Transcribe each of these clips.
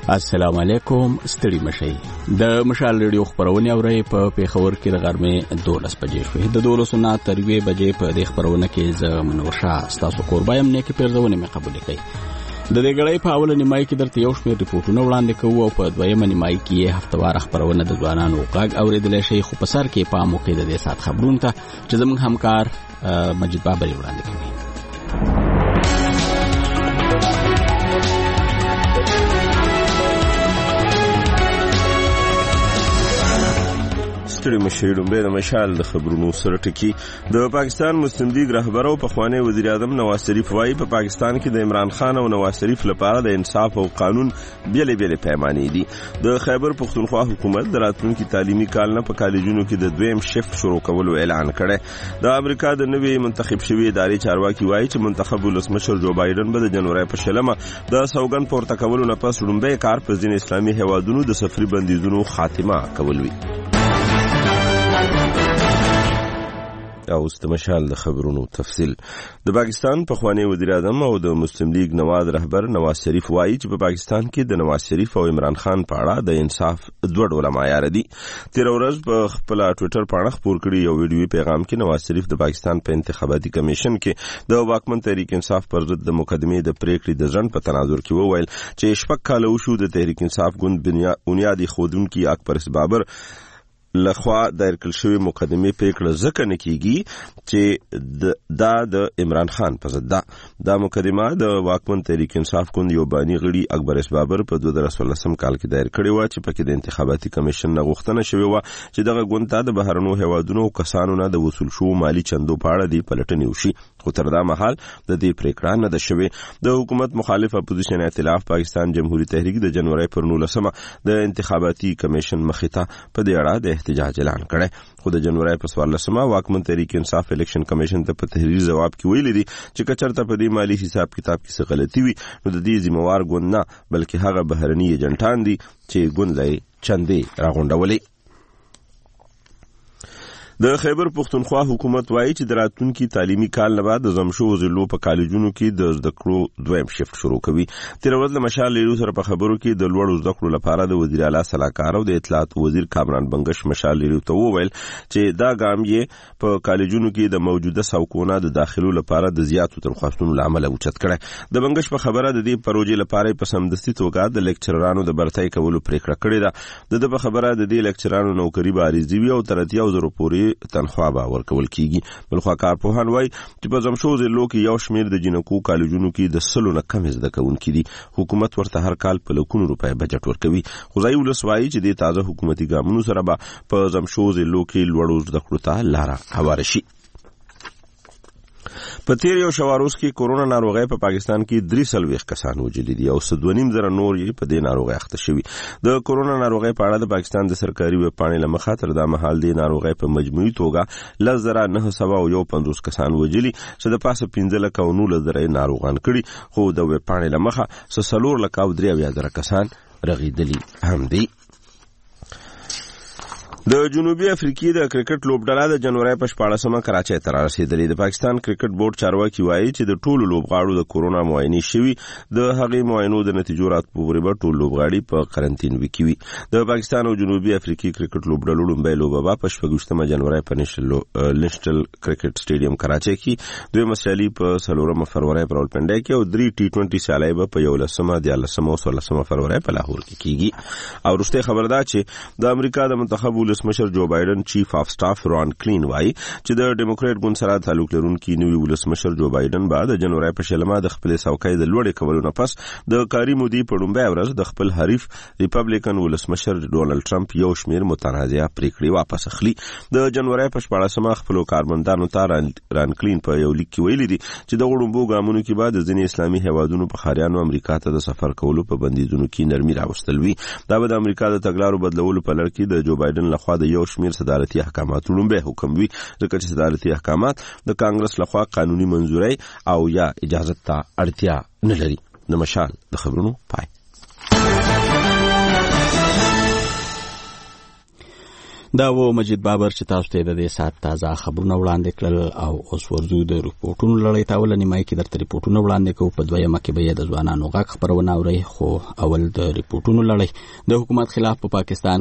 السلام علیکم. ستړي مشئ. د مشال ریډیو خبرونه اورئ په پیښور کې د غرمې 12 بجې شوې. د 12 نه تر 2 بجې په دې خبرونه کې ز منورشا تاسو قربایم نه کې پیرځونه مې قبول کړئ. د دې غړې په اول نیمای کې درته یو شمېر ریپورتونه وړاندې کوو او په دویمه نیمای کې هفتوار خبرونه د ځوانانو غږ اوریدل شي. خو په سر کې پام وکړئ د دې سات خبرونه ته چې زموږ همکار مجید بابر وړاندې کوي. ستړي مشئ. لومړی د مشال د خبرونو سره ټکی. د پاکستان مسلم لیگ رهبر او پخوانی وزیر اعظم نواز شریف وايي په پاکستان کې د عمران خان او نواز شریف لپاره د انصاف او قانون بیلې پیمانې دي. د خیبر پختونخوا حکومت د راتلونکي تعلیمي کال نه په کالجونو کې د دویم شفت شروع کولو اعلان کړی. د امریکا د نوې منتخب شوی ادارې چارواکي وايي چې منتخب ولسمشر جو بایدن به د جنوري په شلمه د سوګند پورته کولو نه پس لومړی کار په ځینې اسلامي هیوادونو د سفري بندیزونو خاتمه کول وي. اوس د مشال د خبرونو تفصیل. د پاکستان پخوانی وزیر اعظم او د مسلم لیگ نواز رهبر نواز شریف وایي چې په پاکستان کې د نواز شریف او عمران خان په اړه د انصاف دوه ډوله معیار دي. تیر ورځ په خپل ټوئیټر باندې خبر کړی یو ویډیو پیغام کې نواز شریف د پاکستان په انتخاباتي کمیشن کې د واکمن تحریک انصاف پر ضد د مقدمې د پریکړې د ځنډ په تناظر کې وویل چې شپږ کاله وشو د تحریک انصاف ګوند بنیادي خودونکو اکبر بابر لخوا دایر کړل شوی مقدمه پریکړه ځکه نه کیږي چې د عمران خان په ضد دا مقدمه د واکمن تحریک انصاف ګوند یو بانی غړي اکبر بابر په 2014 کال کې دایر کړی و چې پکې د انتخاباتي کمیشن نه غوښتنه شوی و چې دغه ګوند ته د بهرنو هیوادونو کسانو نه د وصول شو مالی چندو په اړه دی پلټنې وشي. خو تر دا مهال د دې پریکړه نه ده شوی. د حکومت مخالف اپوزیشن ائتلاف پاکستان جمهوریت تحریک د جنوري پر 19 د انتخاباتي کمیشن مخې ته په دې اړه د احتجاج اعلان کړی. خو د جنوري په 14 واکمن تحریک انصاف الیکشن کمیشن ته په تحریر جواب کې ویلي دي چې کچرته په دې مالی حساب کتاب کې څه غلطي وي نو د دې ذمہوار ګوند نه بلکې هغه بهرني ایجنټان دي چې ګوند لای چندې راغونډولې. د خیبر پختونخوا حکومت وایي چې د راتلونکي تعلیمي کال نه بعد د زمشو ضلعو په کالجونو کې د زده کړو دویم شفت شروع کوي. تیر ورځ د مشال لیرو سره په خبرو کې د لوړو زده کړو لپاره د وزیر اعلی صلاحکار او د اطلاعات وزیر کامران بنگش مشال لیرو ته وویل چې دا ګام یې په کالجونو کې د موجوده سوکونه د داخلو لپاره د زیاتو تنخواستونو لامل اوچت کړي. د بنگش په خبره د دې پروژې لپاره په سمدستي توګه د لیکچرانو د برتای کولو پریکړه کړې ده. د په خبره د دې لیکچرانو نوکری به عارضي وي او تر 30,000 پورې تنخوا به ورکول کیږي. بلخوا کارپوهان وایي چې په زمشو ضلعو کې یو شمېر د جنکو کالجونو کې د 100 نه کم زده کوونکي دي. حکومت ورته هر کال په لکونو روپۍ بجټ ورکوي. خو ځای ولس وایي چې د تازه حکومتي ګامونو سره به په زمشو ضلعو کې لوړو زده کړو ته لاره هواره شي. په تیر یو شواروز کې کورونا ناروغي په پاکستان کې 340 کسان وجلي دي او 2.5 نور یې په دې ناروغي اخته شوي. د کورونا ناروغي په اړه د پاکستان د سرکاري ویب پاڼې له مخه تر دا مهال د ناروغي په مجموعي توګه 1951 کسان وجلي چې د پاسه 15,000 ناروغان کړي. خو د ویب پاڼې له مخه 4,300 کسان رغیدلي هم دي. د جنوبي افریقې د کرکټ لوبډله د جنوري په 14 کراچۍ ته رسیدلې. د پاکستان کرکټ بورډ چارواکي وایي چې د ټولو لوبغاړو د کورونا معاینې شوي. د هغې معاینو د نتیجو راتپورې به ټول لوبغاړي په قرنطین وکوي. د پاکستان او جنوبي افریقې کرکټ لوبډلو لومړی لوبه په 26 جنوري په نېشنل کرکټ سټیډیم کراچۍ کې، دویمه سیالي په 4 فروری په راولپنډۍ کې او 3 T20 سیالۍ به په 11 او 16 فروری په لاهور کې کیږي. او وروستۍ خبر ده چې د امریکا د منتخب ولسمشر جو بایدن چیف اف سټاف ران کلین وایي چې د ډیموکریټ ګوند سره تعلق لرونکي نوی ولسمشر جو بایدن بعد د جنوري په شلمه د خپل څوکۍ د لوړې کولو نه پس د کاري مودې په لومړۍ ورځ د خپل حریف ریپبلیکن ولسمشر ډونالد ټرمپ یو شمېر متنازعه پریکړې واپس اخلي. د جنوري په 14 خپل کارمندانو ته ران کلین په یو لیک کې ویلي دي چې د غړومبو ګامونو کې بعد ځینې اسلامي هیوادونو په خاریانو امریکا ته د سفر کولو په بندیزونو کې نرمي راوستل وی. دا به د امریکا د تګلارو بدلولو په لړ کې د جو بایدن لخوا د یو شمېر صدارتي احکامات لومړی حکم وي، ځکه چې صدارتي احکامات د کانګرس لخوا قانوني منظوري او یا اجازه ته اړتیا نه لري. د مشال د خبرونو پای. دا و مجید بابر چې تاسو ته د دې سات تازه خبرونه وړاندې کړل او اوس ورځو د ریپورتونو لړۍ ته ولنی مای کې درته ریپورتونه وړاندې کوو. په دویمه کې به د ځوانانو غږ خبرونه اورئ، خو اول د ریپورتونو لړۍ. د حکومت خلاف په پاکستان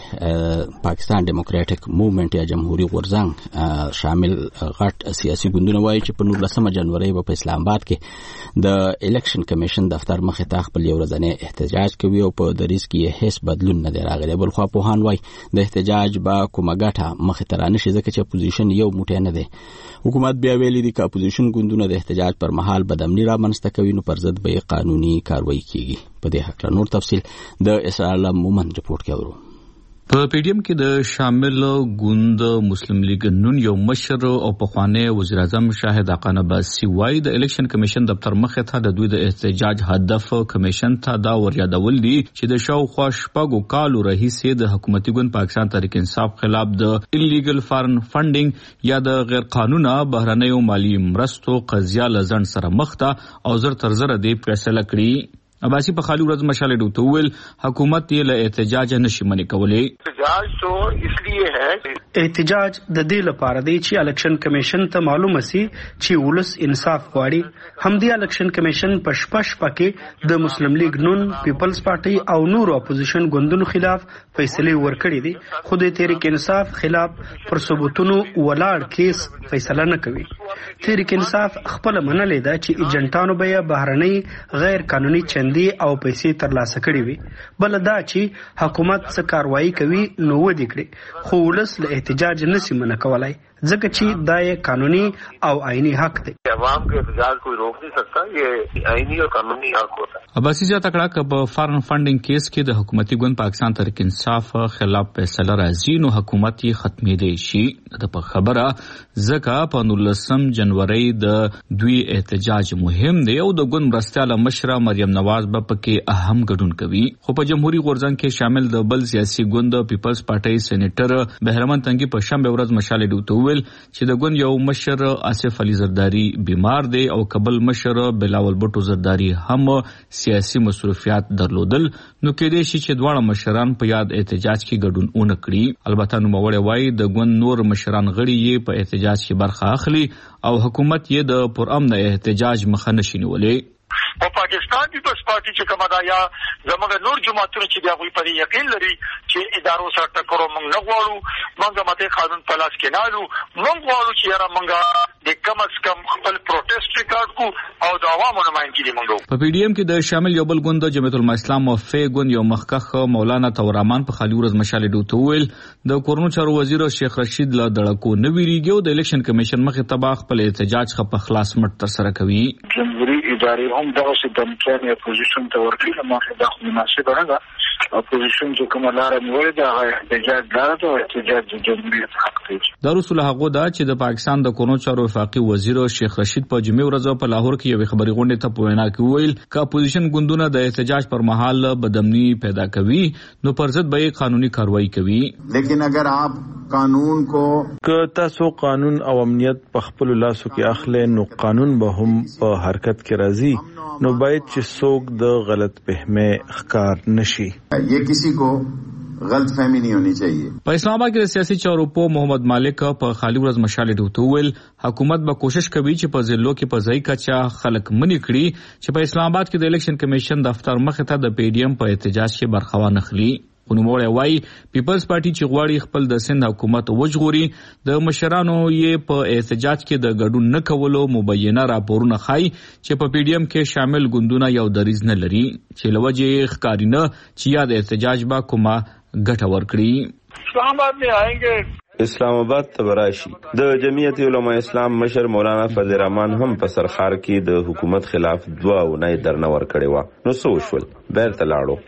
کې پاکستان ډیموکراټک موومېنټ یا جمهوریت غورځنګ شامل غټ سیاسي ګوندونه وایي چې په 19 جنوري په اسلام آباد کې د الیکشن کمیشن دفتر مخې ته خپل یو ورځنی احتجاج کوي او په دریځ کې هیڅ بدلون نه دی راغلی. بل خو پوهان وایي د احتجاج با کومه ګټه مخې ته رانشي ځکه چې اپوزیشن یو موټی نه دی. حکومت بیا ویلي دي که اپوزیشن ګوندونه د احتجاج پر مهال بدامني رامنځته کوي نو پر ضد به قانوني کاروایی کیږي. په دې هکله نور تفصیل د اسرائیل مومن رپورټ کې اورو. په پیډیم کې د شامل ګوند مسلم لیگ نون یو مشر او پخوانی وزیر اعظم شاهد اقان عباسي وايي د الیکشن کمیشن دفتر مخې ته د دوی د احتجاج هدف کمیشن ته دا وریادول دي چې د شاوخوا شپږو کالو راهیسې د حکومتي ګوند پاکستان تحریک انصاف خلاف د انلیګل فارن فنډینګ یا د غیر قانونه بهرنیو مالی مرستو قضیه لزن سره مخ ته او زر تر زر دی فیصله کړی. عباسی په خالي ورځ مشاله ډوته ویل حکومت یې له احتجاج نشي منې کولې. احتجاج تو اسلیے ہے احتجاج د دې لپاره دی چې الیکشن کمیشن ته معلومه سي چې ولس انصاف غواړي. همدې الیکشن کمیشن په شپش پکې د مسلم لیگ نون، پیپلز پارټي او نور اپوزیشن ګوندونو خلاف فیصله ورکړي دي، خو د تحریک انصاف خلاف پر ثبوتونو ولاړ کیس فیصله نه کوي. تحریک انصاف خپل منلې ده چې ایجنټانو به بهرنۍ غیر قانوني چندې او پیسې ترلاسه کړې وي. بل دا چې حکومت څه کاروایی کوي نو ودی کړي، خو ولس له احتجاج نشي منع کولای ځکه چې دا یې قانوني او آئینی حق دی. عوام کے احتجاج کوئی روک نہیں سکتا، یہ آئینی اور قانونی حق ہوتا ہے. عباسی زیاته کړه چې په فارن فنډینګ کیس کې د حکومتي ګوند پاکستان تحریک انصاف خلاف فیصله راځي نو حکومت یې ختمېدی شي. د په خبره ځکه په 19 جنوري د دوی احتجاج مهم دی او د ګوند مرستیاله مشره مریم نواز به پکې اهم ګډون کوي. خو په جمهوریت غورځنګ کې شامل د بل سیاسي ګوند پیپلز پارټي سېنیټر بهرمن تنګي په شنبه ورځ مشاله ډوته چې د ګوند یو مشر آصف علي زرداری بیمار دی او قبل مشر بلاول بټو زرداری هم سیاسي مصروفیات درلودل نو کېدای شي چې دواړه مشران په یاد احتجاج کې ګډون ونه کړي. البته نوموړی وایي د ګوند نور مشران غړي یې په احتجاج کې برخه اخلي او حکومت یې د پرامن احتجاج مخه نشي نیولې. او پاکستان پیپلز پارټي چې کومه دا یا زموږ نور جماعتونه چې د هغوی په یقین لري چې ادارو سره ټکر موږ نه غواړو، موږ ماته قانون په لاس کې نه لرو، موږ غواړو چې یاره موږ د کم از کم خپل پروټیسټ ریکارډ کو او د عوامو نمائندګي دې موږ. په پی ډی ایم کې د شامل یو بل ګوند جمعیت الاسلام او فی ګوند یو مخکخ مولانا توررحمان په خالي ورځ مشاله ډوته ویل د کورونو چارو وزیر شیخ رشید له دړکو نه ویریږي او د الیکشن کمیشن مخې ته خپل احتجاج په خلاص مټ تر سره کوي. جمهوریت ادارې هم دغه څه دمکان اپوزیشن ته ورکړي، مخه دا مناسبه نه ده. اپوزیشن چې کومه لار نیولې ده احتجاج لاره ده او احتجاج د جمهوریت حق دی. دا رسول هغه دا چې د پاکستان د کورونو چارو وفاقي وزیر شیخ رشید په جمعې ورځ په لاهور کې یو خبري غونډه ته په وینا کې ویل چې اپوزیشن ګوندونه د احتجاج پر مهال بدامني پیدا کوي نو پر ضد به قانوني کاروایی کوي. لیکن اگر آپ قانون کو که تاسو قانون او امنیت په خپل لاسو کې اخلي نو قانون به هم په حرکت کې راځي نو باید چې څوک د غلط فهمي ښکار نشي. یہ کسی کو غلط فهمی نہیں ہونی چاہیے. په اسلام آباد کې د سیاسي چارو په محمد مالک په خالي ورځ مشاله ډوته ویل حکومت به کوشش کوي چې په ضلعو کې په ځای کچا خلک منی کړي چې په اسلام آباد کې د الیکشن کمیشن دفتر مخې ته د پی ډی ایم په احتجاج کې برخه وانخلي. نوموړی وایي پیپلز پارټي چې غواړي خپل د سند حکومت وژغوري د مشرانو یې په احتجاج کې د ګډون نه کولو مبینه راپورونه ښایي چې په پی ډی ایم کې شامل ګوندونه یو دریځ نه لري چې له وجې ښکاري نه چې یا د احتجاج به کومه ګټه ورکړي. اسلام آباد میں آئیں گے اسلام آباد ته براشي. د جمعیت علماء اسلام مشر مولانا فضل الرحمن هم په سرخار کې د حکومت خلاف 2 اونۍ درنه ور کړې و نو څه وشول بیرته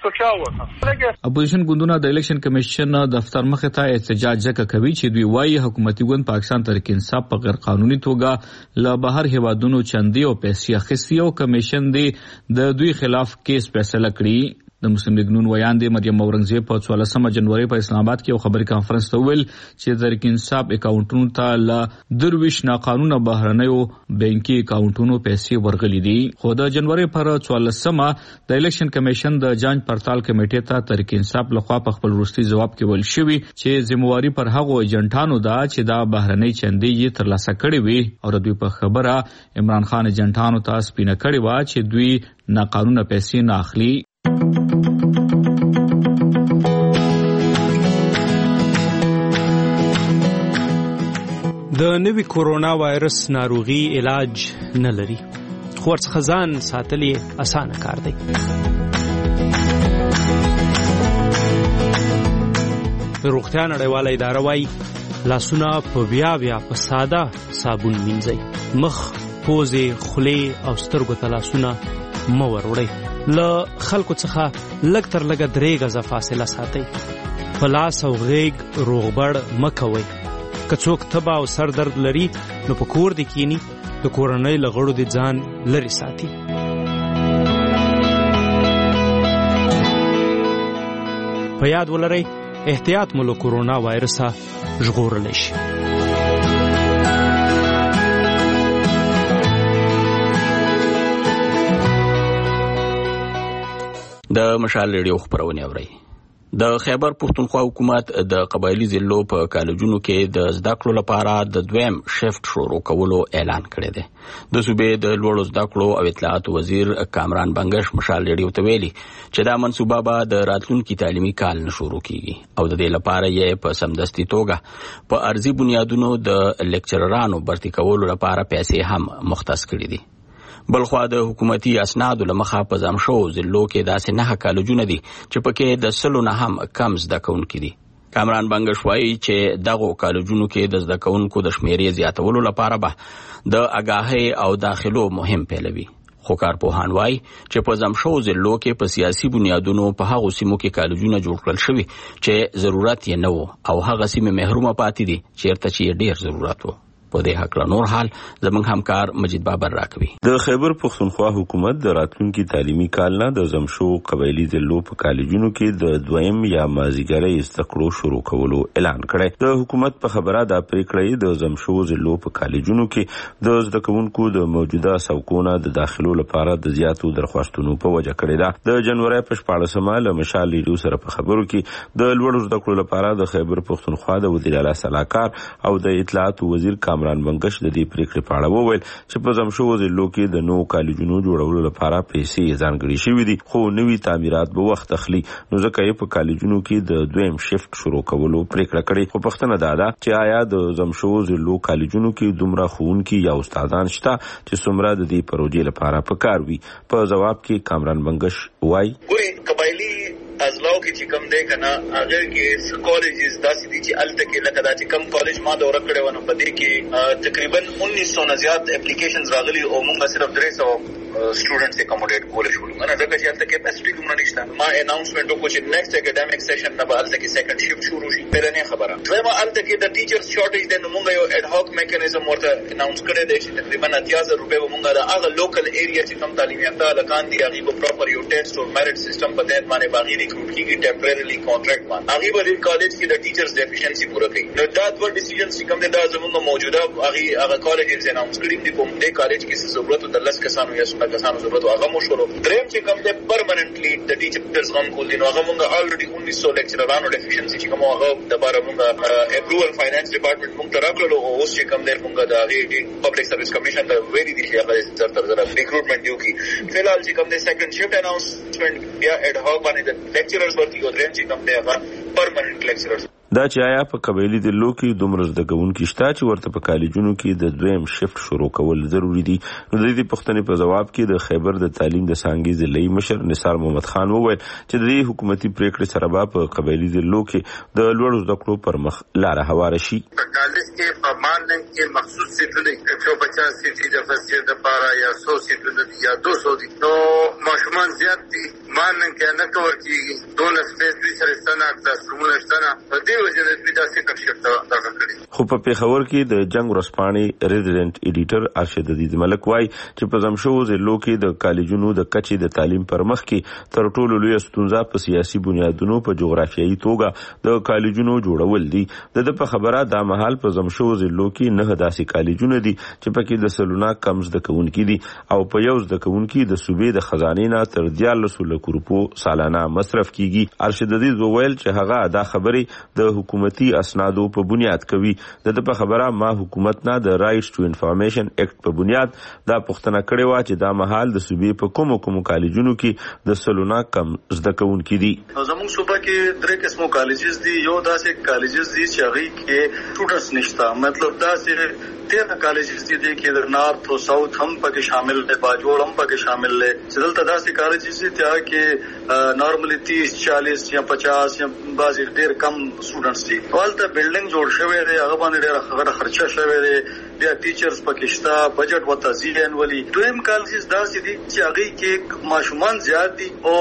لاړو. اپوزیشن ګوندونه د الیکشن کمیشن دفتر مخې ته احتجاج ځکه کوي چې دوی وایي حکومتي ګوند پاکستان تحریک انصاف په غیر قانوني توګه له بهر هیوادونو چندې او پیسې اخیستي او کمیشن د دوی خلاف کیس فیصله کړی. د مسلم لیگ نون ویاندې مریم اورنګزیب په 14 جنوري په اسلام آباد کې یو خبري کانفرنس ته ویل چې تحریک انصاف اکاونټونو ته ل درویش ناقانونه بهرنیو بانکي اکاونټونو پیسې ورغلي دي. خو د جنوري پر 14 د الیکشن کمیشن د جانچ پړتال کمیټې ته تحریک انصاف لخوا په خپل وروستي جواب کې ویل شوی چې ذمہواری پر هغو ایجنټانو ده چې دا بهرنۍ چندې یې ترلاسه کړې وي او دوی په خبره عمران خان ایجنټانو ته سپینه کړې و چې دوی ناقانونه پیسې نه اخلي. د نوي کورونا وایرس ناروغي علاج نه لري خو ورڅخه ځان ساتل یې اسانه کار دی. د روغتیا نړیواله اداره وايي لاسونه په بیا په ساده صابون مینځئ. مخ، پوزې، خولې او سترګو ته لاسونه مه وروړئ. له خلکو څخه لږ تر لږه 3 غزه فاصله ساتئ. په لاس او غیږ روغبړ مه کوئ. که څوک تبه او سر درد لري نو په کور دې کینی، د کورنۍ له غړو دې ځان لرې ساتي. په یاد ولرئ احتیاط مو له کورونا وایرسه ژغورلی شي. د مشال ریډیو خبرونه اورئ. د خیبر پښتونخوا حکومت د قبایلی ضلعو په کالجونو کې د زده کړو لپاره د دویم شفت شروع کولو اعلان کړی دی. د صوبې د لوړو زده کړو او اطلاعات وزیر کامران بنگش مشال ریډیو ته ویلي چې دا منصوبه به د راتلونکي تعلیمي کال نه شروع کیږي او د دې لپاره یې په سمدستي توګه په ارزي بنیادونو د لیکچررانو برتي کولو لپاره پیسې هم مختص کړي دي. بلخوا د حکومتي اسنادو لمخه په ځم شو ضلعو کې داسې 9 کالجونه دي چې پکې د 100 نه هم کم زده کوونکي دي. کامران بنگش وایي چې دغه کالجونو کې د زده کوونکو د شمیرې زیاتولو لپاره به د آگاهۍ او داخلو مهم پیلوي. خو کارپوهان وایي چې په ځم شو ضلعو کې په سیاسي بنیادونو په هغو سیمو کې کالجونه جوړ کړل شوي چې ضرورت یې نه و او هغه سیمې محرومه پاتې دي چیرته چې یې ډیر ضرورت و. په دې حق نور حال زمونږ همکار مجید بابر راکوي. د خیبر پښتونخوا حکومت د راتلونکي تعلیمي کال نه د زمشو قبایلی ضلعو په کالجونو کې د دویم یا مازیګری زده کړو شروع کولو اعلان کړی. د حکومت په خبره دا پریکړه د زمشو ضلعو په کالجونو کې د زده کوونکو د موجوده سوکونه د داخلو لپاره د زیاتو درخواستونو په وجه کړی ده. د جنوري په 14 له مشال ریډیو سره په خبرو کې د لوړو زده کړو لپاره د خیبر پښتونخوا د وزیر اعلی صلاحکار او د اطلاعات وزیر کامران بنگش د دې پریکړې په اړه وویل چې په زمشو ضلعو کې د نو کالجونو جوړولو لپاره پیسې ځانګړي شوې دي خو نوي تعمیرات به وخت اخلي نو ځکه یې په کالجونو کې د دویم شفت شروع کولو پریکړه کړې. خو پښتنه ده چې آیا د زمشو ضلعو کالجونو کې دومره ښوونکي یا استادان شته چې څومره د دې پروژې لپاره پکار وي؟ په جواب کې کامران بنگش وایي قبایلی ازلاو کې چې کم دی کنه هغه کې کالجز داسې دي چې الته کې لکه دا چې کم کالج ما دوره کړې ونه په دې کې تقریبا 1900 نه زیات اپلیکیشنز راغلي او موږ صرف 300 سټوډنټس اکوموډیټ کول شو. نه ځکه چې الته کیپاسټي دومره نشته. ما اناونسمنت وکړ چې نیکسټ اکیډمیک سیشن نه به الته کې سیکنډ شفت شروع شي. پیرنه خبره دویمه الته کې د ټیچرز شارټیج د موږ یو اډ هاک میکانیزم ورته اناونس کړی دی چې تقریبا 80,000 روپے به موږ د هغه لوکل ایریا چې کم تعلیم یافته لکان دی هغه په پراپر یو ټیسټ او میرټ سیستم په تحت باندې باغی ریکروټ کیږي ټمپرریلی کانټریکټ باندې هغه به کالج کې د ټیچرز ډیفیشنسي پوره کوي. نو دا ډول ډیسیژنز چې کوم دي دا زموږ موجوده هغه کالجز اناونس کړي دي کوم دې کالج کې څه ضرورت د 10 کسانو یا 16 کسانو ضرورت هغه مو شروع. دریم چې کوم دې پرمننټلی د ټیچرز غم کول دي نو هغه موږ الریډي 1900 لیکچررانو ډیفیشنسي چې کوم هغه د بار موږ اپروول فاینانس ډپارټمنټ موږ تراکلو او اوس چې کوم دې موږ د هغه پبلک سرویس کمیشن د ویری دي چې هغه تر ریکروټمنټ دیو کی فلحال چې کوم دې سیکنډ شفت اناونسمنت بیا اډ هاک باندې د لیکچررز ورته یو دریم چې کوم دې هغه پرمننټ لیکچررز دا چې آیا په قبایلی ضلعو کې دومره زده کوونکي شته چې ورته په کالجونو کې د دویم شفت شروع کول ضروری دي. نو د دې پوښتنې په جواب کې د خیبر د تعلیم د څانګې ضلعي مشر نثار محمد خان وویل چې د دې حکومتي پریکړې سره به په قبایلی ضلعو کې د لوړو زده کړو پر مخ لاره هواره شي. په کالج کې په ماننګ کې مخصوص سیټونه 150 سیټي د فسټ لپاره یا 100 سیټونه یا 200 دي. نو ماشومان زیات دي ماننګ کې نه کور کیږي. دونه سپیس دوی سره ستنه کلاس رومونه شته په دې وجه د دې داسې کښته دغه کړی. خو په پیښور کې د جنگ ورځپاڼې ریزیډنټ ایډیټر ارشد عزیز ملک وایي چې په زمشو ضلعو کې د کالجونو د کچې د تعلیم پر مخ کې تر ټولو لوی ستونزه په سیاسي بنیادونو په جغرافیایي توګه د کالجونو جوړول دي. د په خبره دا مهال په زمشو ضلعو کې 9 داسې کالجونه دي چې پکې د سلونه کم زده کوونکي دي او په یو زده کوونکي د صوبې د خزانې نه تر 14 لک روپو سالانه مصرف کیږي. ارشد عزیز وویل چې هغه دا خبرې د حکومتي اسنادو په بنیاد کوي. د په خبره ما حکومت نه د رائټس ټو انفارمیشن ایکټ په بنیاد دا پوښتنه کړې و چې دا مهال د صوبې په کومو کالجونو کې د سلونه کم زده کوونکي دي. زموږ صوبه کې 3 قسمو کالجز دي. یو داسې کالجز دي چې هغه کې سټوډنټس نشته، مطلب داسې 13 کالجز دي کې د نارث او ساوث هم پکې شامل دي، باجوړ هم پکې شامل دي. چې دلته داسې کالجز دي چې نارملی 30 40 یا 50 یا بعضې ډېر کم سټوډنټس دي. ولته بلډینګ جوړ شوی دی، هغه باندې ډېره خرچه شوی دی، بیا ټیچرز پکې شته، بجټ ورته زیات انولي. دویم کالجز داسې دي چې هغه کې ماشومان زیات دي او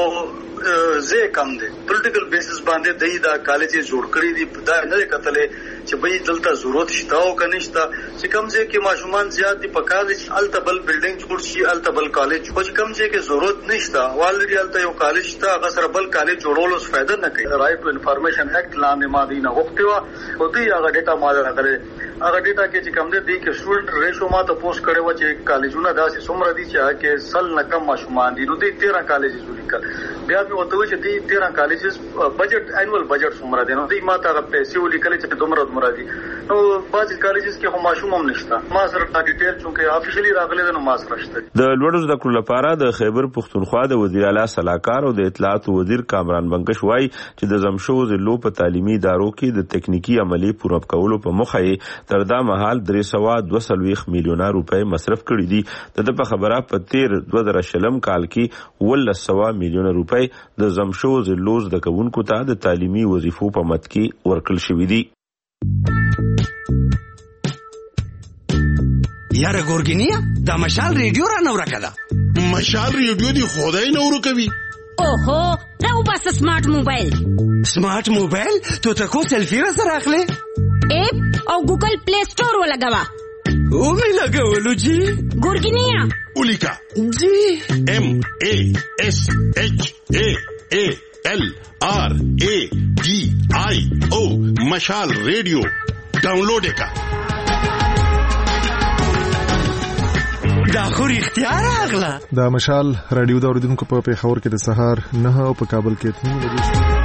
زه کم دي. پولیټیکل بیسس باندې دای دا کالجز جوړ کړی دي. دا نه کتلې چې به دلته ضرورت شته او کنيشته چې کوم ځای کې ماشومان زیات دي په کالج التبل بلډینګ جوړ شي، التبل کالج خو چې کوم ځای کې ضرورت نشته والري الته یو کالج شته هغه سره بل کالج جوړولو څه فائدہ نه کوي. رائټ ټو انفارمیشن ایکټ لاندې ماده نه وختي او دوی هغه ډیټا ماده راغله. هغه ډیټا کې چې کوم دي کې سټوډنټ ریشو ما ته پوسټ کړي و چې کالجونه داسې څومره دي چې هغه سل نه کم ماشومان دي. نو دوی 13 کالجز ولیکل. بیا به وته چې دوی 13 کالجز بجټ انوال بجټ څومره دي. نو دوی ما ته پیسې ولیکل چې دومره مرادي. نو بعضی کالجز کې هم ماشوم هم نشته. ما سره دا ډیټیل چې افیشلی راغلي نو ما سره شته. د لوړو زده کړو لپاره د خیبر پښتونخوا د وزیر اعلی صلاحکار او د اطلاعات وزیر کامران بنگش وایي چې د زمشو ضلعو په تعلیمي ادارو کې د تکنیکی عملی پوره کولو په موخه یې تر دا مهال 322 میلیونه روپۍ مصرف کړي دي. د په خبره په 2020 کال کې 1.1 میلیونه روپۍ د زمشو ضلعو زده کوونکو ته د تعلیمي وظیفو په مد کې ورکړل شوې دي. یاره ګورګینیا دا مشال ریډیو را نو راکړه. مشال ریډیو دی خدای نو ورکوي. اوهو راو بس سمارټ موبایل. سمارټ موبایل تو تکو سلفی را سره اخلي اپ او ګوګل پلی سٹور ولګوا. او می لګولو جی ګورګینیا اولیکا جی MASHALRADIO مشال ریډیو ډاونلوډ کا. دا خو اختیار اغلا. دا مشال رادیو دا اوریدونکو په پیښور کې د سهار 9 او په کابل کې 3 بجې.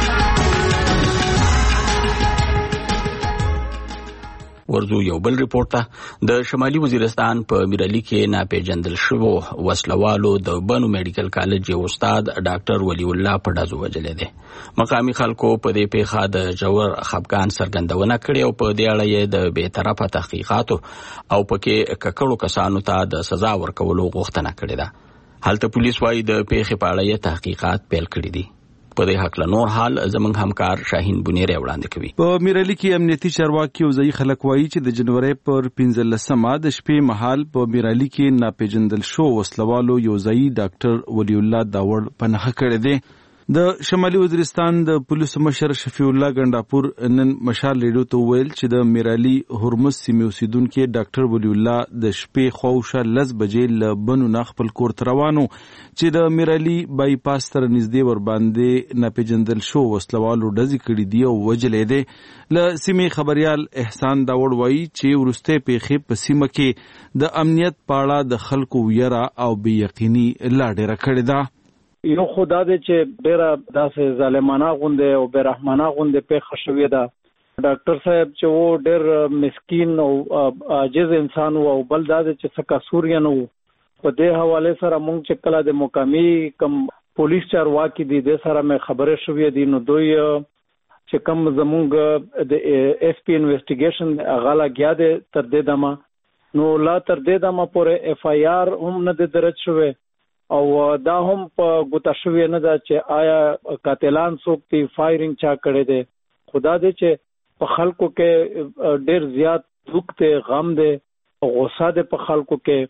ورزو یو بل ریپورت ته د شمالي وزیرستان په میرعلي کې ناپېژندل شوو وسلوالو د بنو میډیکل کالج یو استاد ډاکټر ولی الله په ډازو وجلې ده. مقامي خلکو په دې پیښه د جوړ خفقان څرګندونه کړې او په دې اړه یې د بې طرفه تحقیقاتو او پکې ککړو کسانو ته د سزا ورکولو غوښتنه کړې ده. هلته پولیس وايي د پیښې په اړه یې تحقیقات پیل کړي دي. په دې حق له نور حال زمنګ همکار شاهین بنيري وړاندې کوي. په میرعلي کې امنیتي چارواکي او ځای خلک وایي چې د جنوري پر 15مه د شپې مهال په میرعلي کې ناپېژندل شو وسلوالو یو ځای ډاکټر ولی الله داوړ پناه کړی دی. د شمالي وزیرستان د پولیسو مشر شفیع الله ګنداپور نن مشال ریډیو ته ویل چې د میرعلي هرمز سیمې اوسیدونکو ډاکټر ولی الله د شپې خوښه 10 بجې له بنو نه خپل کور ته روانو چې د میرعلي بای پاس تر نږدې ور باندې ناپېژندل شو وسلوالو ډزې کړې دي او وجلې دي. له سیمې خبريال احسان داوړ وایي چې ورسته پیښې په سیمه کې د امنیت پاړه د خلکو ویرا او بې یقیني لا ډېره کړې ده. یو خدا دې چې ډېره داسې ظالمانه غوندې او بېرحمانه غوندې پیښه شوې ده. ډاکټر صاحب چې و ډېر مسکین او عاجز انسان و او بل دا چې څه قصور یې نه و. په دې حواله سره مونږ چې کله د مقامي کم پولیس چارواکي دي د سره مې خبرې شوې دي نو دوی چې کم زمونږ د اس پی انویسټیګیشن غلا گیا ده تر دې دمه نو لا تر دې دمه پورې اف آی آر هم نه درج شوې او دا هم په ګوتا شوې نه ده چې آیا قاتلان څوک دي فایرینګ چا کړی دی. خدا دې چې په خلکو کې ډېر زیات دکھ ته غم دی غوسه ده په خلکو کې.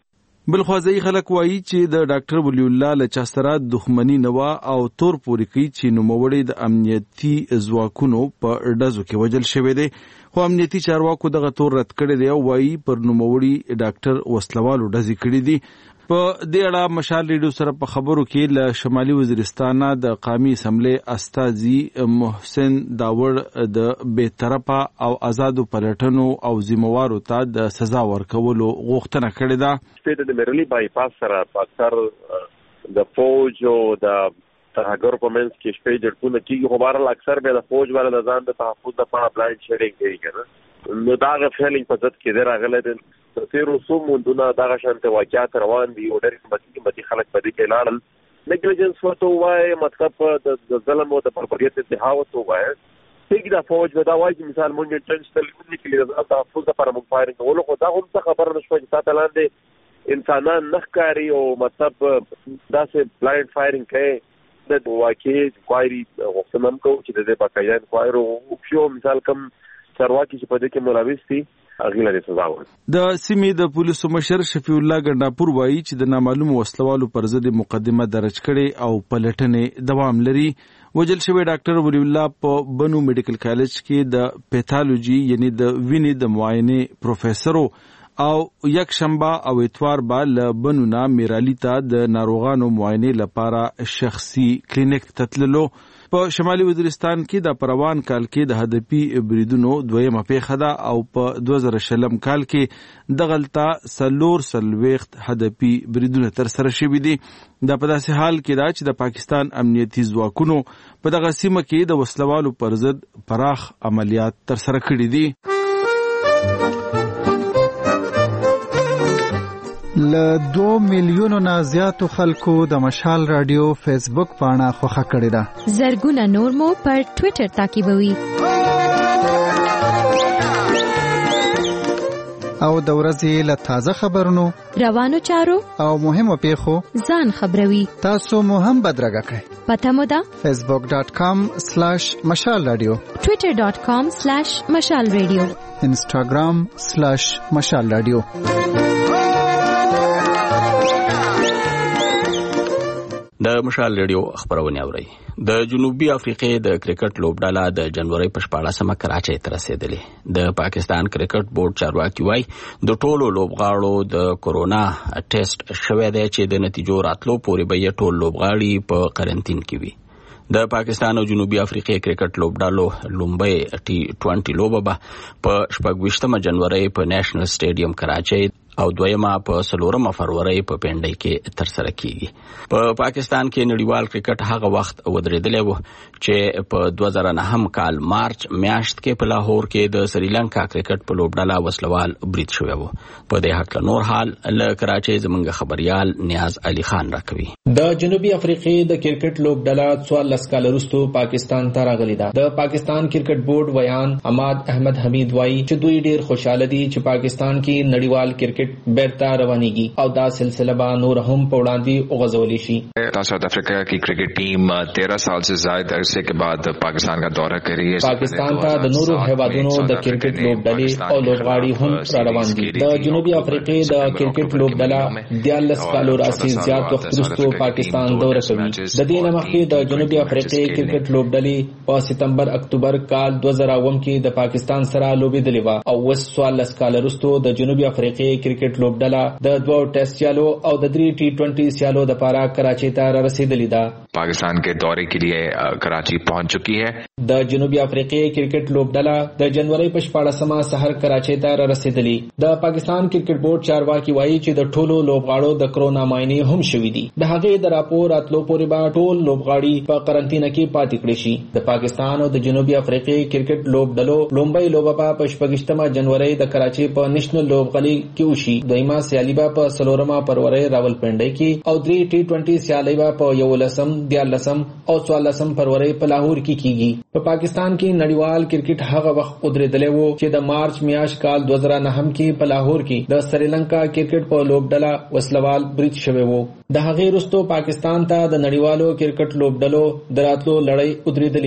بلخوازي خلک وایي چې د ډاکټر ولی الله له چا سره دښمني نوا او تور پورې کوي چې نوموړی د امنیتي ځواکونو په ډزو کې وژل شوی دی، خو امنیتي چارواکو دغه تور رد کړی دی او وایي پر نوموړي ډاکټر وسلوالو ډزې کړي دي. په دې اړه مشال ریډیو سره په خبرو کې له شمالي وزیرستان د قومي اسمبلی استازي محسن داوړ د بی‌طرفه او آزادو پلټنو او ذمہوارو ته د سزا ورکولو غوښتنه کړې ده. د مرلی بایپاس سره اکثر د فوج او د ترهګر په منځ کې شپې جړونه کیږي، خو بهرحال اکثر به د فوج والا د ځان د تحفظ لپاره بلایند شیډینګ کوي کنه، نو دا فیلینګ په ځد کې راغلی دی. تیر وسو مونږ دغه شانته واقعیت روان دي او ډېر قیمتي خلک په دې کې لاړل. نیګلیجنس ورته وایي، مطلب د ظلم او د بربریت ادعا ورته وایي. ټیک دا فوج به دا وایي چې مثال مونږ انټنشنل لیکلي د تحفظ لپاره مونږ فایرینګ کولو، خو دا هم څه خبره نشوه چې تاسو لاندې انسانان نه ښکاري او مطلب داسې بلایند فایرینګ کوي. د واقعي انکوایري غوښتنه هم کوو چې د دې باقاعده انکوایري وکړو. مثال کوم چارواکي چې په دې کې ملوث دي د سیمې د پولیسو مشر شفیع الله ګنداپور وایي چې د نامعلوم وسلوالو پر ضد مقدمه درج کړي او پلټنې دوام لري. وجل شوی ډاکټر ولی الله په بنو میډیکل کالج کې د پیتالوجي یعنی د وینې د معاینې پروفیسور او یک شنبه او اتوار به له بنو نه میرالی ته د ناروغانو معاینې لپاره شخصي کلینیک تتللو. په شمالي وزیرستان کې د پروان کال کې د هدفي بریدونو دویمه پیښه ده او په 2020 کال کې دغلطه 440 هدفي بریدونه تر سره شوي دي. دا په داسې حال کې ده چې د پاکستان امنیتي ځواکونو په دغه سیمه کې د وسلوالو پر ضد پراخ عملیات تر سره کړي دي. له 2 میلیونو نه زیاتو خلکو د مشال رادیو فیسبوک پاڼه خوښه کړې ده. زرګونه نور مو پر ټوئیټر تعقیبوي او د ورځې له تازه خبرونو، روانو چارو او مهمو پیښو ځان خبروي. تاسو مو هم بدرګه کړئ. پته مو ده facebook.com/mashalradio، twitter.com/mashalradio، instagram/mashalradio. د مشال ریډیو خبرونه اوري. د جنوبي افریقې د کرکټ لوبډاله د جنوري په 14مه کراچۍ ته رسیدلې. د پاکستان کرکټ بورډ چارواکي وايي د ټولو لوبغاړو د کورونا ټیسټ شوی دی چې د نتیجو راتلو پورې به یې ټول لوبغاړي په قرنټین کې وي. د پاکستان او جنوبي افریقې کرکټ لوبډالو لومبۍ T20 لوبه به په 26 جنوري په نېشنل سټیډیم کراچۍ او دویمه په 4 فروری په پنډۍ کې تر سره کیږي. په پاکستان کې نړیوال کرکټ هغه وخت ودرېدلی و چې په 2009 کال مارچ میاشت کې په لاهور کې د سریلانکا کرکټ په لوبډاله وسلوال برید شوی و. په دې حق نور حال له کراچۍ زمونږ خبريال نیاز علي خان راکوي. د جنوبي افریقې د کرکټ لوبډاله 14 کال وروسته پاکستان ته راغلي ده. د پاکستان کرکټ بورډ ویان احمد احمد حمید وایي چې دوی ډیر خوشاله دي چې پاکستان کې نړیوال کرکټ بیرته روانيږي او دا سلسله به نور هم په وړاندې وغځولې شي. South Africa की cricket team 13 साल से ज्यादा अरसे के बाद पाकिस्तान का दौरा कर रही है. पाकिस्तान ته د نورو هیوادونو د کرکټ لوبډلې او لوبغاړي هم روان دي. د جنوبي افریقې د کرکټ لوبډله 14 کال راځي زیات وخت وروسته پاکستان دورہ کوي. د دې نه مخکې د جنوبي افریقې کرکټ لوبډلې په سپتمبر اکتوبر کال 2009 کې د پاکستان سره لوبېدلې و او 14 کال وروسته د جنوبي افریقې کرکټ لوبډله د 2 ټیسټ سیالو او د 3 T20 سیالو د لپاره کراچۍ ته رسیدلې ده. पाकिस्तान के दौरे के लिए कराची पहुंच चुकी है. د جنوبي افریقې کرکټ لوبډله د جنوري په 14مه سحر کراچۍ ته رسیدلې. د پاکستان کرکټ بورډ چارواکي وایي چې د ټولو لوبغاړو د کرونا معاینې هم شوې دي. د هغې د راپور اتلو پورې به ټول لوبغاړي په قرنټینه کې پاتې کړي شي. د پاکستان او د جنوبي افریقې کرکټ لوبډلو لومبۍ لوبه په 28 جنوري د کراچۍ په نېشنل لوبغالي کې وشي. دویمه سیالي به په 4 فروری راولپنډۍ کې او 3 T20 سیالي به په 11 14 او 14 فروری په لاهور کې کیږي. په پاکستان کې نړیوال کرکټ هغه وخت ودرېدلی و چې د مارچ میاشت کال 2009 کې په لاهور کې د سریلانکا کرکټ په لوبډله وسلوال برید شوی و. د هغې وروسته پاکستان ته د نړیوالو کرکټ لوبډلو دراتلو لړۍ ودرېدلې وي.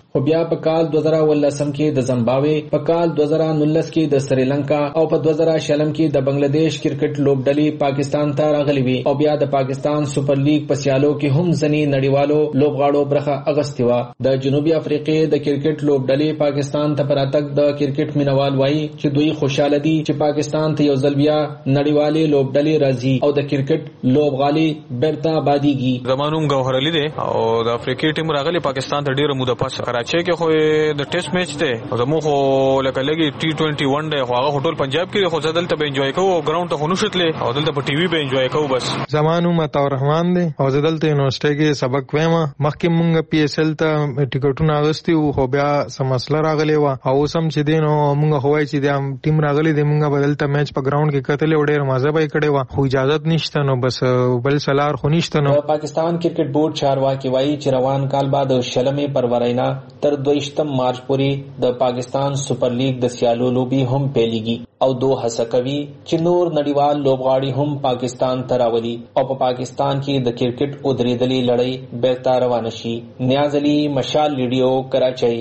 خو بیا په کال 2019 کې د زمبابوې، په کال 2019 کې د سریلانکا او په 2006 کې د بنگلاديش کرکټ لوبډلې پاکستان ته راغلي وي او بیا د پاکستان سپر لیګ په سیالو کې هم ځنی نړیوالو لوبغاړو برخه اغستې وه. د جنوبي افریقې د کرکټ لوبډلې پاکستان ته پراتګ د کرکټ مینوال وایي چې دوی خوشاله دي چې پاکستان ته یو ځل بیا نړیوالې لوبډلې راځي او د کرکټ لوبغالي بیرته آبادیږي. زمانوم ګوهر علي دی او د افریقې ټیم راغلی پاکستان ته ډیره موده پس. کراچۍ کې خو د ټیسټ میچ دی، زموږ خو لکه لګي T20 ون دی، خو هغه ټول پنجاب کې خو دلته به انجوای کوو، ګراوند ته خو نشتلې او دلته په ټي وي به انجوای کوو بس. زمانوم عطا الرحمن دی او دلته یونیورسيټي کې سبق وایم. مخکې مونږ PSL ته ټیکټونه اغستي وو، خو بیا سم مسله راغلی و او سم چې دینو مونږ هوای چې د ټیم راغلی دی، مونږ بدلته میچ په ګراوند کې کتلې و، ډېر مزه به کړې و، خو اجازه نشته نو بس بل سلار خو نشته. نو پاکستان کرکټ بورډ چارواکي وایي چې روان کال بعد 16 فروری تر 22 مارچ پورې د پاکستان سپر لیګ د سیالو لوبي هم پیلېږي او دوه هڅه کوي چې نور نړیوال لوبغاړي هم پاکستان ته راولي او په پاکستان کې د کرکټ ودرېدلې لړۍ بیرته روانه شي. نیاز علي، مشال ریډیو، کراچۍ.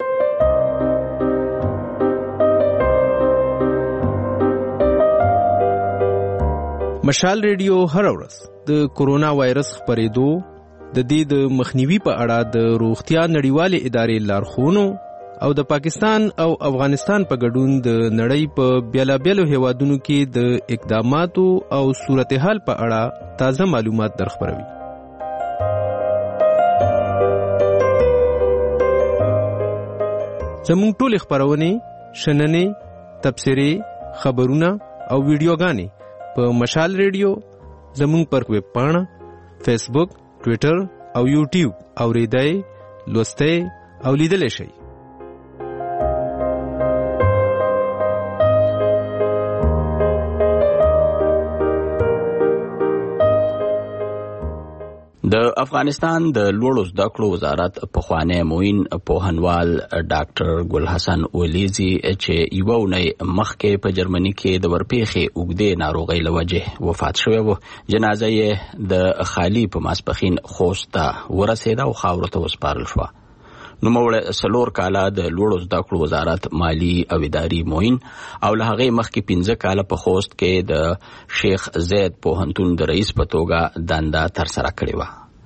مشال ریډیو هر ورځ د کورونا وایرس خپرېدو، د دې د مخنیوي په اړه د روغتیا نړیوالې ادارې لارښوونو او د پاکستان او افغانستان په ګډون د نړۍ په بیلابیلو هیوادونو کې د اقداماتو او صورتحال په اړه تازه معلومات درخبروي. زموږ ټول خبرونه، شننې، تبصرې، خبرونه او ویډیوګانې په مشال ریډیو، زموږ پر ویب پاڼه، فیسبوک، ټویټر او یوټیوب اوریدای، لوستای او لیدلی شئ. د افغانستان د لوړو زده کړو وزارت پخوانی معین پوهنوال ډاکټر ګل حسن ولیزي چې یوه اونۍ مخکې په جرمني کې د ورپېښې اوږدې ناروغۍ له وجې وفات شوی و، جنازه یې د خالي په ماسپښین خوست ته ورسېده او خاورو ته وسپارل شوه. نوموړی 4 کاله د لوړو زده کړو وزارت مالی او اداري معین او له هغې مخکې 15 کاله په خوست کې د شیخ زید پوهنتون د رئیس په توګه دنده ترسره کړې وه.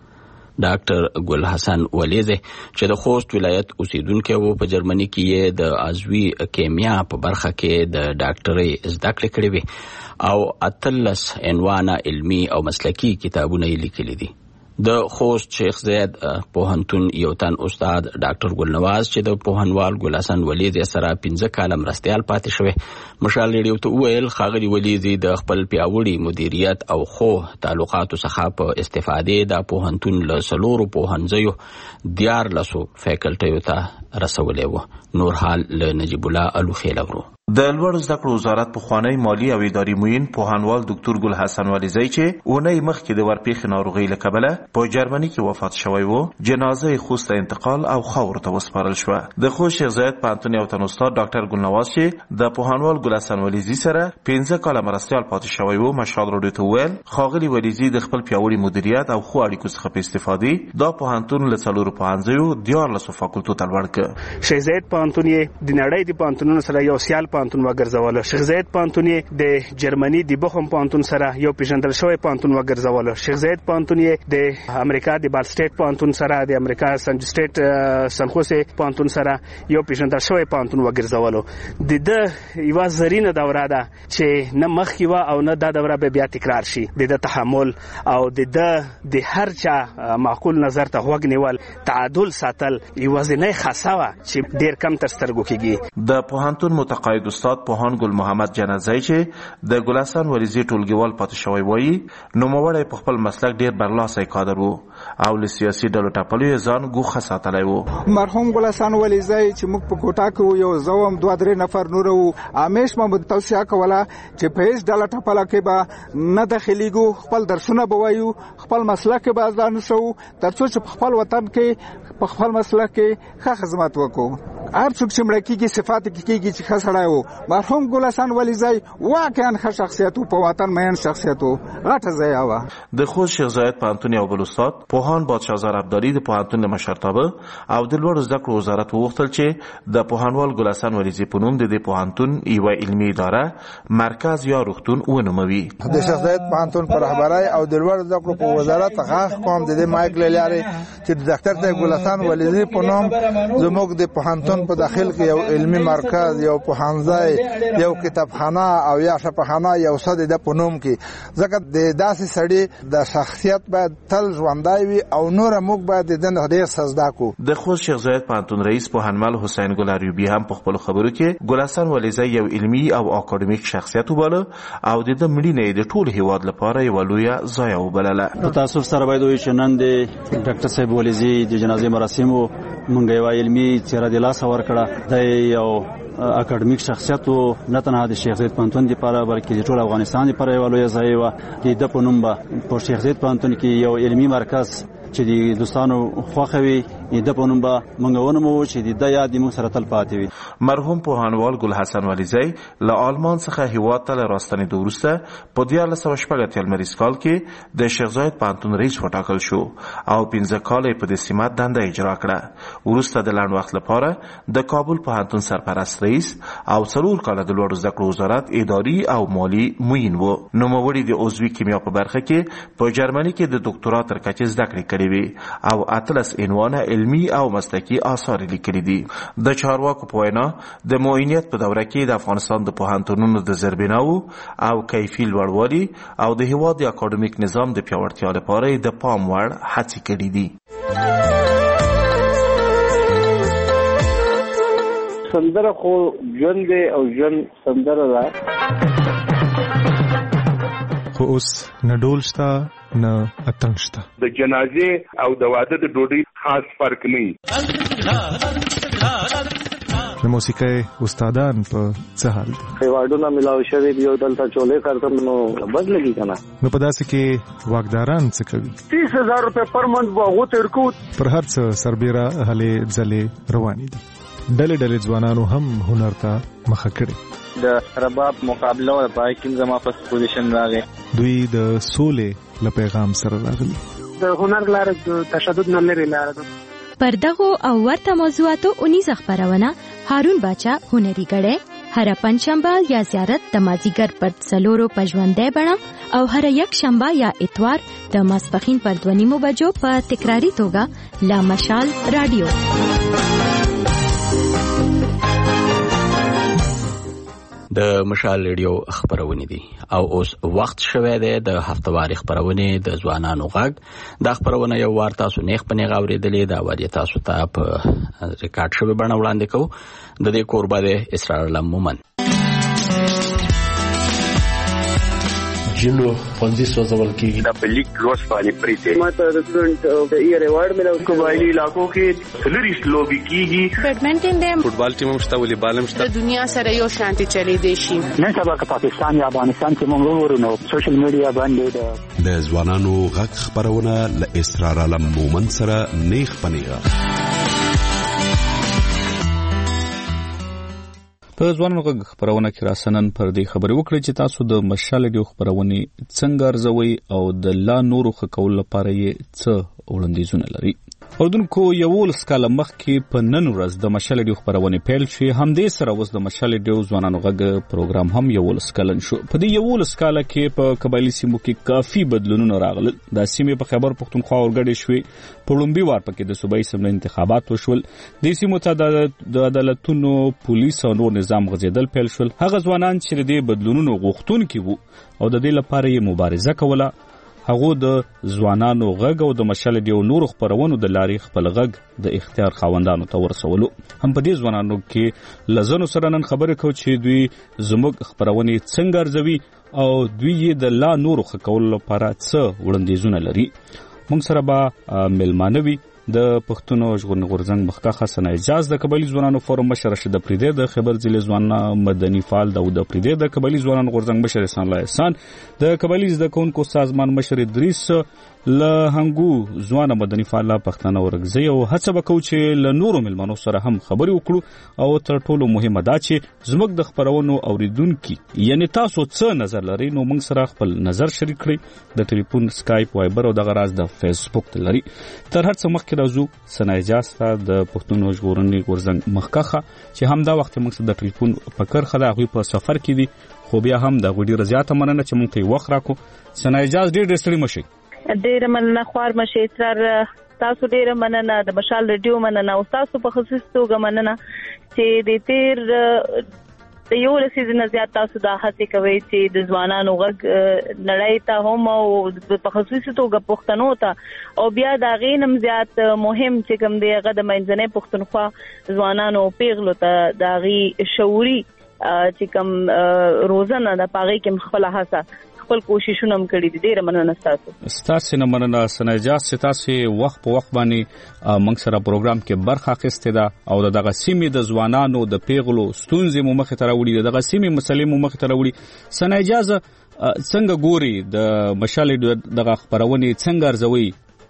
ډاکټر ګل حسن ولیزه چې د خوست ولایت اوسیدونکی و، په جرمني کې یې د عضوي کیمیا په برخه کې د ډاکټرۍ زده کړې کړې وې او 18 عنوانه علمي او مسلکي کتابونه یې لیکلي دي. د خوست شیخ زید پوهنتون یو تن استاد ډاکټر ګل نواز چې د پوهنوال ګل حسن ولیزي سره 15 کاله مرستیال پاتې شوی، مشال ریډیو ته وویل ښاغلي ولیزي د خپل پیاوړي مدیریت او خو تعلقاتو څخه په استفادې د پوهنتون له 4 پوهنځیو 14 فیکلټیو ته رسولی و. نور حال له نجیب الله الوخیل اورو. د لوړو زده کړو وزارت پخوانی مالی او اداري معین پوهنوال ډاکټر ګل حسن ولیزي چې اونۍ مخکې د ورپېښې ناروغۍ له کبله په جرمني کې وفات شوی و، جنازه یې خوست ته انتقال او خاورو ته وسپارل شوه. د خوست شیخ زید پوهنتون یو تن استاد ډاکټر ګل نواز چې د پوهنوال ګل حسن ولیزي سره 15 کاله مرستیال پاتې شوی و، مشال راډیو ته وویل ښاغلي ولیزي د خپل پیاوړي مدیریت او ښو اړیکو څخه په استفادې دا پوهنتون له 4 پوهنځیو 14 فاکولټو ته لوړ کړ. شیخ زید پوهنتون یې د نړۍ د پوهنتونونو سره یو سیال پوهنتون وګرځول. شیخ زید پوهنتون یې د جرمني د بخم پوهنتون سره یو پیژندل شوی پوهنتون وګرځول. شیخ زید پوهنتون یې د امریکا د بال سټیټ پوهنتون سره، د امریکا سن سټیټ سنخوسه پوهنتون سره یو پیژندل شوی پوهنتون وګرځول. د یو زرینه دوره ده چې نه مخکې و او نه دا دوره به بیا تکرار شي. د تحمل او د هر چا معقول نظر ته غوږ نیول، تعادل ساتل یوازینۍ خاصه وه چې ډیر کم تر سترګو کېږي. د پوهنتون متقاعد استاد پوهان ګل محمد جنازی چې د ګل حسن ولیزي ټولګیوال پاتې شوی وایي نوموړی په خپل مسلک ډیر برلاسي کادر و او له سیاسي ډلو ټاپلو یې ځان ګوښه ساتلی و. مرحوم ګل حسن ولیزي چې موږ په کوټه کې یو زوم 2-3 نفر نور وو، همیش ما توصیه کوله چې په هیڅ ډله ټاپله کې به نه داخليږو، خپل درسونه به وایو، خپل مسلک به ځان شو ترڅو چې په خپل وطن کې په خپل مسلک کې ښه خدمت وکړو. هر څوک چې مړ کېږي صفات کېږي چې ښه سړی و، مرحوم ګل حسن ولیزی واقعا ښه شخصیت په وطن مین شخصیت غټه ځای و. د خوست شیخ زاید پوهنتون یو بل استاد پوهان بادشاهزار ابدالي د پوهنتون د مشرتابه او د لوړو زده کړو وزارت وغوښتل چې د پوهنوال ګل حسن ولیزي په نوم د دې پوهنتون یوه علمي اداره مرکز یا روغتون ونوموي. د شیخ زاید پوهنتون په رهبرۍ او د لوړو زده کړو په وزارت غاښ کوم د دې مایک له لارې چې د ډاکټر صاحب ګل حسن ولیزي په نوم زموږ د پوهنتون په داخل کې یو علمي مرکز، یو پوهنځای، یو کتابخانه او یا شفاخانه یو څه د په نوم کې، ځکه د داسې سړي د شخصیت باید تل ژوندی وي او نور موږ باید د دې ډېر څه زده کړو. د خوست شیخ زاید پوهنتون رئیس پوهنمل حسین ګل اریوبي هم په خپلو خبرو کې ګل حسن ولیزی یو علمي او اکاډمیک شخصیت وباله او د ده مړینه د ټول هیواد لپاره یوه لویه ضایعه وبلله. په تاسف سره باید ووایو چې نن د ډاکټر صاحب ولیزي د جنازې مراسمو موږ یوه علمي څېره د لاسه ورکړه. د یو اکاډمیک شخصیت و، نه تنها د شیخ زاید پوهنتون لپاره بلکې د ټول افغانستان لپاره یوه لویه ضایعه وه. د ده په نوم به په شیخ زاید پوهنتون کې یو علمي مرکز چې د دوستانو خوښه وي د په نوم به موږ ونوموو چې د ده یاد موږ سره تل پاتې وي. مرحوم پوهنوال ګل حسن ولیزی له آلمان څخه هیواد ته له راستنېدو وروسته په 1980 لمریز کال کې د شیخ زاید پوهنتون رئیس وټاکل شو او 15 کاله په دې سمت دنده اجرا کړه. وروسته د لنډ وخت لپاره د کابل پوهنتون سرپرست رئیس او 4 کاله د لوړو زده کړو وزارت اداري او مالی معین و. نوموړي د عضوي کیمیا په برخه کې په جرمني کې د دکترا تر کچې زده کړې کړې وي او 18 عنوانه علمي او مسلکي آثار لیکلي دي. د چارواکو په وینا د معاینیت په دوره کې د افغانستان د پوهنتونونو د زیربناو او کیفي لوړوالي او د هیواد د اکاډمیک نظام د پیاوړتیا لپاره د پام وړ هڅې کړې دي. سندره خو ژوند دی او ژوند سندره ده، خو اوس نه ډول شته نه اتنګ شته. د جنازې او د واده د ډوډۍ خاص فرق نه. د موسیقۍ استادان په څه حال دي؟ ایوارډونه ملاو شوي دي او دلته چولې کارتم نو بد لګي کنه. نو په داسې کې واکداران څه کوي؟ 30,000 روپے پر منت به هغو ته ورکو. پر هر څه سربیره هلې ځلې روانې دي. ډلې ډلې ځوانانو هم هنر ته مخه کړې. د رباب مقابله او پای کې زما په پوزیشن راغی. دوی د سولې له پیغام سره راغلي. د هنر لاره د تشدد نه لري لاره ده. پر دغو او ورته موضوعاتو اونیزه خپرونه هارون باچا هنري غړې هر پنځشنبه یا زیارت د مازیګر پر 4 پژوندې بڼه او هر یک شنبه یا اتوار د ماسپخین پر 2:30 بجو په تکراری توګه لا مشال رادیو. د مشال ریډیو خبرونه دي او اوس وخت شوه دی د هفتواري خبرونه د ځوانانو غږ. د خبرونه یو وار تاسو نیخ پنې غوړېدلې دا وړي تاسو ته په ریکارډ شوی بڼه وړاندې کوو. د دې کوربه د اسرار الله مومن. جنو پنځه سوزول کېږي د پلیک روز باندې پریته ماته د سټوډنټ د ایئر ایوارډ ملو. قبایلی علاقو کې سلریس لوبي کېږي. بیډمنټن دی، فوټبال ټیم هم شته، والیبال هم شته. د دنیا سره یو شانتي چلی دی شي. نن سبا که پاکستان یا افغانستان کې موږ ورونو سوشل میډیا باندې د ځوانانو غږ خبرونه ل اسرار عالم مومن سره نیخ پنیغه. په ځوانانو غږ خبرونه کې راسنن پر دې خبرې وکړي چې تاسو د مشال ریډیو خبرونه څنګه ارزوي او د لا نورو خکول لپاره یې څه وړاندیزونه لري. اردوونکو یو لسکاله مخکې په نن ورځ د مشال ریډیو خبرونه پیل شي. همدې سره اوس د مشال ریډیو ځوانانو غږ پروګرام هم یو لسکلن شو. په دې یو لسکاله کې په قبایلی سیمو کې کافي بدلونونه راغلل. د سیمې په خیبر پختونخوا اورګډې شوې. په لومبي وار پکې د صوبایي اسمبلی انتخابات وشول. د سیمو ته د عدالتونو پولیس او نور نظام غځېدل پیل شول. هغه ځوانان چې د بدلونونو غوښتونکي وو او د دې لپاره یې مبارزه کوله، هغه د ځوانانو غږ او د مشال ریډیو نورو خبرونو د لارې خپل غږ د اختیار خاوندانو ته ورسولو. هم په دې ځوانانو کې لزنو سره نن خبرې کوو چې دوی زموږ خبرونه څنګه ارزوي او دوی یې د لا نورو خکول لپاره څه وړاندیزونه لري. موږ سره به ملمانوي د پښتون ژغورنې غورځنګ مخکښ حسن اعجاز د قبایلی ځوانانو فورم مشر رشید پریده د خبر ضلع ځوانان مدني فعال داود پریده د قبایلی ځوانانو غورځنګ مشر احسان الله احسان د قبایلی زده کوونکو سازمان مشر ادریس له هنګو ځوان مدني فعال پښتانه ورغزي او هڅه وکړو چې له نورو ملمنو سره هم خبري وکړو او تر ټولو مهمه دا چې زموږ د خبرونو اوریدونکو یعنی تاسو څه نظر لري نو موږ سره خپل نظر شریک کړئ د ټلیفون سکایپ وایبر او د غراز د فیسبوک لري تر هر څه مخکې راځو سنایجاز د پښتون ژغورنې غورځنګ مخکخه چې هم دا وخت موږ د ټلیفون په کرخه د هغوی په سفر کې دي خو بیا هم د غوډي رضایت مننه چې موږ ته وخت راکو سنایجاز ډېر ستړي مشي ډېر مننه خوار مشه تر تاسو ډېر مننه د مشال ریډیو مننه او تاسو په خصوص توګه مننه چې د تیر د یو لسیزه زیات تاسو دا هڅه کوي چې د ځوانانو غږ نړۍ ته هم او په خصوص توګه پښتنو ته او بیا دا غینم زیات مهم چې کوم دی هغه د منځنۍ پښتونخوا ځوانانو پیغلو ته دا غي شعوري چې کوم روزانه د پاغي کې خپل هڅه خپل کوششونه هم کړی دي ډیره مننه تاسو نه مننه سنایجاز چې تاسو وخت په وخت باندې موږ سره پروګرام کې برخه اخیسته ده او دغه سیمې د ځوانانو د پیغلو ستونزې مو مخ ته راوړي دغه سیمې مسلې مو مخ ته راوړي سنایجاز څنګه ګوري د مشالې دغه خبرونه څنګه ارزوي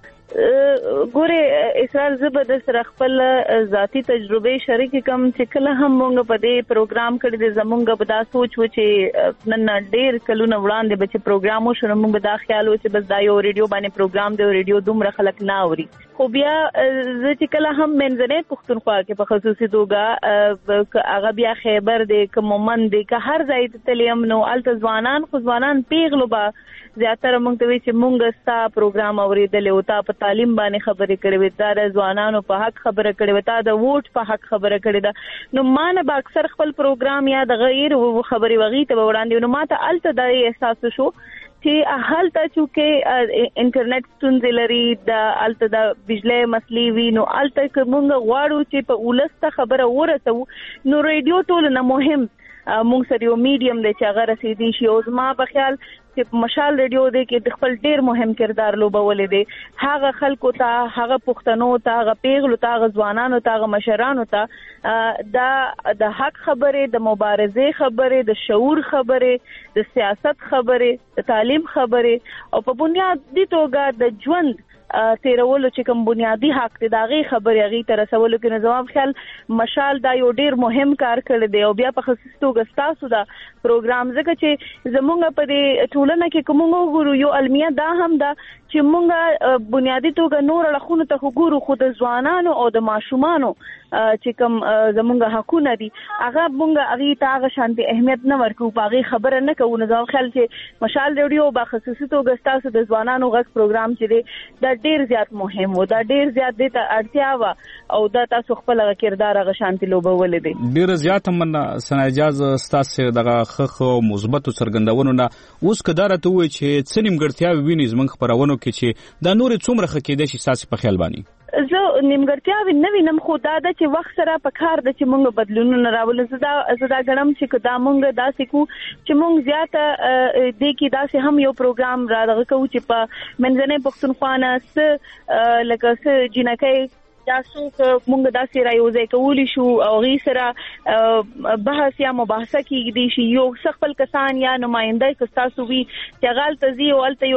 ګوره اسرار زبد سره خپل ذاتی تجربه شریک کوم چې کله هم موږ په دې پروګرام کې د زمونږ په دا سوچ و چې نن ډېر کلونه وړاندې به چې پروګرام وشو موږ دا خیال و چې بس دا یو ریډیو باندې پروګرام دی ریډیو دومره خلک نه اوري خو بیا چې کله هم منځنۍ پښتونخوا کې په خصوصي توګه هغه بیا خیبر دی که مومند دی که هر ځای ته تلیم نو الته ځوانان پیغلو با زیاتره موږ ته وی چې موږ ستا پروګرام اوریدل او تا په تعلیم باندې خبرې کړې وې تا د ځوانانو په حق خبره کړې وې تا د ووټ په حق خبره کړې ده نو ما نه اکثر خپل پروګرام یا د غیر خبري وغي ته وړاندې نو ما ته الته د احساس شو چې هلته چې انټرنیټ ستونزې لري د الته د بجلی مسلې وي نو الته کومه غواړو چې په ولسته خبره ورسو نو ریډیو ټول نه مهم موږ سره یو میډیم دی چې هغه رسیدي شي او زما په خیال چې مشال ریډیو دی کې د خپل ډیر مهم کردار لوبولې دی هغه خلکو ته هغه پښتنو ته هغه پیغلو ته هغه ځوانانو ته هغه مشرانو ته د حق خبره د مبارزه خبره د شعور خبره د سیاست خبره د تعلیم خبره او په بنیادی توګه د ژوند تیرولو چې کوم بنیادی حق دی داغه خبره غي تر رسولو کې نظام خیال مشال دا یو ډیر مهم کار کړی دی او بیا په خصوص توګه تاسو دا پروګرام زکه چې زمونږ په دې ټولنه کې کومو ګورو یو المیه دا هم دا چې مونږه بنیادی توګه نور لخونه ته ګورو خو د ځوانانو او د ماشومانو چې کوم زمونږ حقونه دي هغه مونږ هغه ته هغه شانتي اهمیت نه ورکو باغی خبره نه کوو نظام خیال چې مشال ریډیو په خصوصي توګه تاسو د ځوانانو غږ پروګرام چې دی دا ډیر زیات مهم و دا ډیر زیات د اړتیا و او دا تاسو خپل کردار غ شانتي لوبول دي ډیر زیات من سنایجاز تاسو دغه خخ مثبت څرګندونو نه اوس کدارته وای چې څنیم ګړتیا ویني زمنګ خبرونو کې چې دا نور څومره خکېده شي ساسي په خیال باندې زه نیمګړتیا نه وینم خو دا چې وخت سره په کار د چې مونږ بدلونونه راولو زدا غنم چې دا مونږ دا سکو چې مونږ زیاته د کې دا هم یو پروګرام را دغه کوو چې په منځنۍ پښتونخوا نه لکه څه جنکۍ تاسو موږ دا سره یو ځای کولی شو او غي سره بحث یا مباحثه کیږي شي یو خپل کسان یا نمائنده کستاسو وی چې غال تزي او الته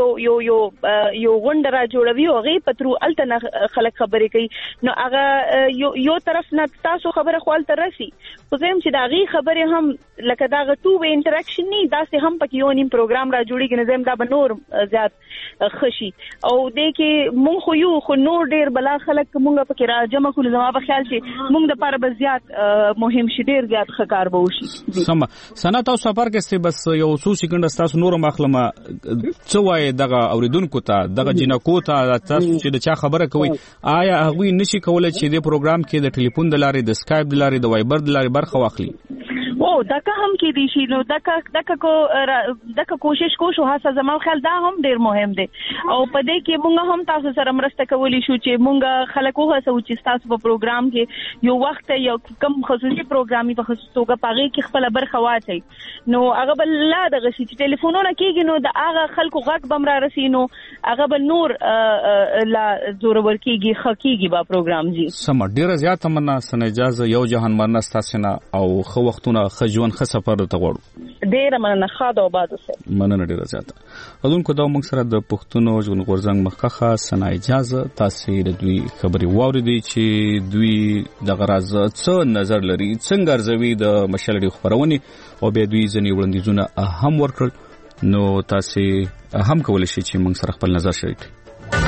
یو غونډه را جوړوي او غي پترو الته خلک خبرې کوي نو هغه یو طرف نه تاسو خبره خپل تر راسي خو زم چې دا غي خبره هم لکه دا غو وی انټریکشن نه دا سه هم پکې یو نیم پروګرام را جوړیږي نظم دا بنور زیات خشي او د کې مونږ خو یو خو نور ډیر بلا خلک مونږ کې را جمع کول زما په خیال چې موږ د لپاره به زیات مهم شي ډیر زیات ښکار به وشي سم سنت او سفر کې بس یو څو سکند تاسو نور مخلمه څه وای دغه اوریدونکو ته دغه جنکو ته تاسو چې د چا خبره کوي آیا هغه نشي کولای چې د پروګرام کې د ټلیفون د لارې د سکایپ د لارې د وایبر د لارې برخه واخلي و هو دغه هم کې دي شي نو دغه کوشش کوشو هڅه زموږ خیال دا هم ډیر مهم دي او په دې کې موږ هم تاسو سره مرسته کولی شو چې موږ خلکو هڅه چې تاسو په پروګرام کې یو وخت یو کم خصوصي پروګرامي په خصوصي توګه پاره کې خپل برخه واچي نو هغه بل لا دغه شي چې ټلیفونونه کېږي نو د هغه خلکو غږ بم را رسینو هغه بل نور لا زور ورکیږي خکېږي با پروګرام جی سم ډیر زیات مننه سن اجازه یو جهان مرنه ستاسو او خو وختونه خجون خ سفر ته غوړو ډیر مننه خاطر آباد اوسه مننه ډیر زیات اذن کو دا موږ سره د پښتونو ژوند غورځنګ مخکخه سنا اجازه تاسو د دوی خبري واوریدي چې دوی د غراز څه نظر لري څنګه ارزوي د مشالډي خبرونه او به دوی ځنی وړاندیزونه هم ورکړل نو تاسو هم کولای شئ چې موږ سره خپل نظر شریک کړئ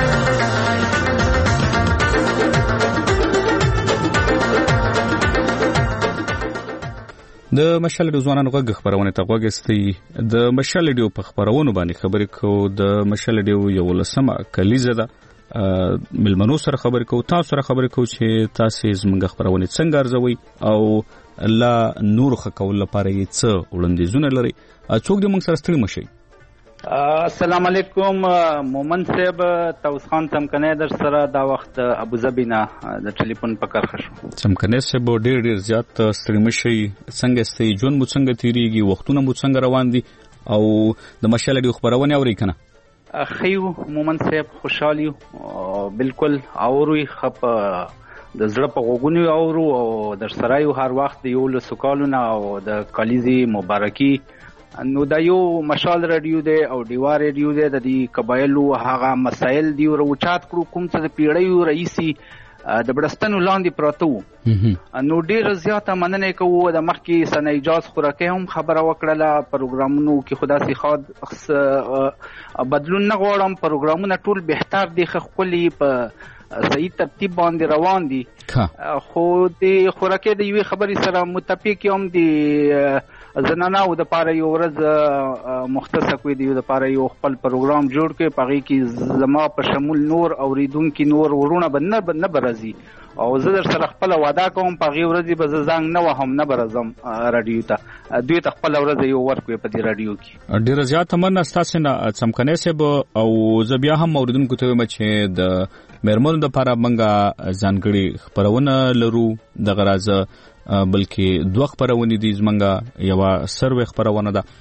د مشالډي ځوانانو غږ خبرونه ته غوږستي د مشالډي په خبرونو باندې خبرې کو د مشالډي یو لسمه کلیزه ده ملمنو سره خبرې کو تاسو سره خبرې کو چې تاسو زموږ خبرونه څنګه ارزوي او لا نور خکول لپاره یې څه وړاندیزونه لري څوک دې موږ سره ستړي مشي السلام علیکم مومن صاحب توس خان چمکنه در سره دا وخت ابو ظبی نه د ټلیفون په کار خشو چمکنه صاحب ډیر زیات ستړي مشي څنګه ستې جون مو څنګه تیریږي وختونه مو څنګه روان دي او د مشالډي خبرونه اوري کنه خیو مومن صاحب خوشالي بالکل اوري خپ د زړه په غوګونی اورو او در سره یو هر وخت یو له سکالونه او د کالیزي مبارکي نو دا یو مشال رادیو دی او دیوا رادیو دی د دې قبایلو هغه مسائل دی ورچات کړو کوم څه د پیړیو رئیسي د بړستنو لاندې پراته وو نو ډیر زیاته مننه کوو د مخکې سن اجازه خوراکه هم خبره وکړه پروګرامونو کې خدا سي خاص بدلون نه غواړم پروګرامونه ټول بهتر دي خپلې په صحیح ترتیب باندې روان دي خو د خوراکه د یوې خبرې سره متفق یم د زنانه او د پاره یو ورځ مختصه کوي د پاره یو خپل پروګرام جوړ کړي پغې کې زما په شمول نور اوریدونکو نور ورونه بنه برازي او زه در سره خپل وعده کوم پغې ورځي به زنګ نه وهم نه برازم رادیو ته دوی ته خپل ورځ یو ورکوي په دې رادیو کې ډیر زیات مننه تاسو نه چمکنه سب او زه بیا هم اوریدونکو ته وایم چې د مرمنو د لپاره منګه ځانګړي خبرونه لرو د غراز بلکې دوه خبرونه دي زمونږه یو سروې خبرونه ده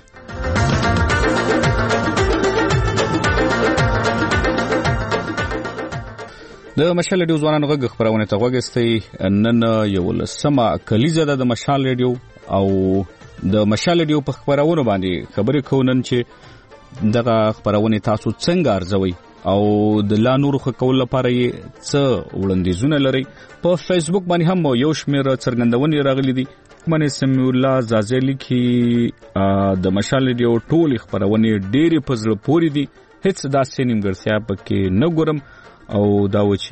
د مشال ریډیو ځوانانو غږ خبرونه ته غوږستي نن یو لسمه کلیزه ده د مشال ریډیو او د مشال ریډیو په خبرونه باندې خبرې کوونن چې دغه خبرونه تاسو څنګه ارزوي او د لا نور خکول لپاره یې څه وړاندیزونه لري په فیسبوک باندې هم یو شمېر څرګندونې راغلي دي منه سمي الله زازلی کې د مشال ریډیو ټول خبرونه ډېری پزړه پوري دي هیڅ داسې نیمګړتیا پکې نه ګورم او دا و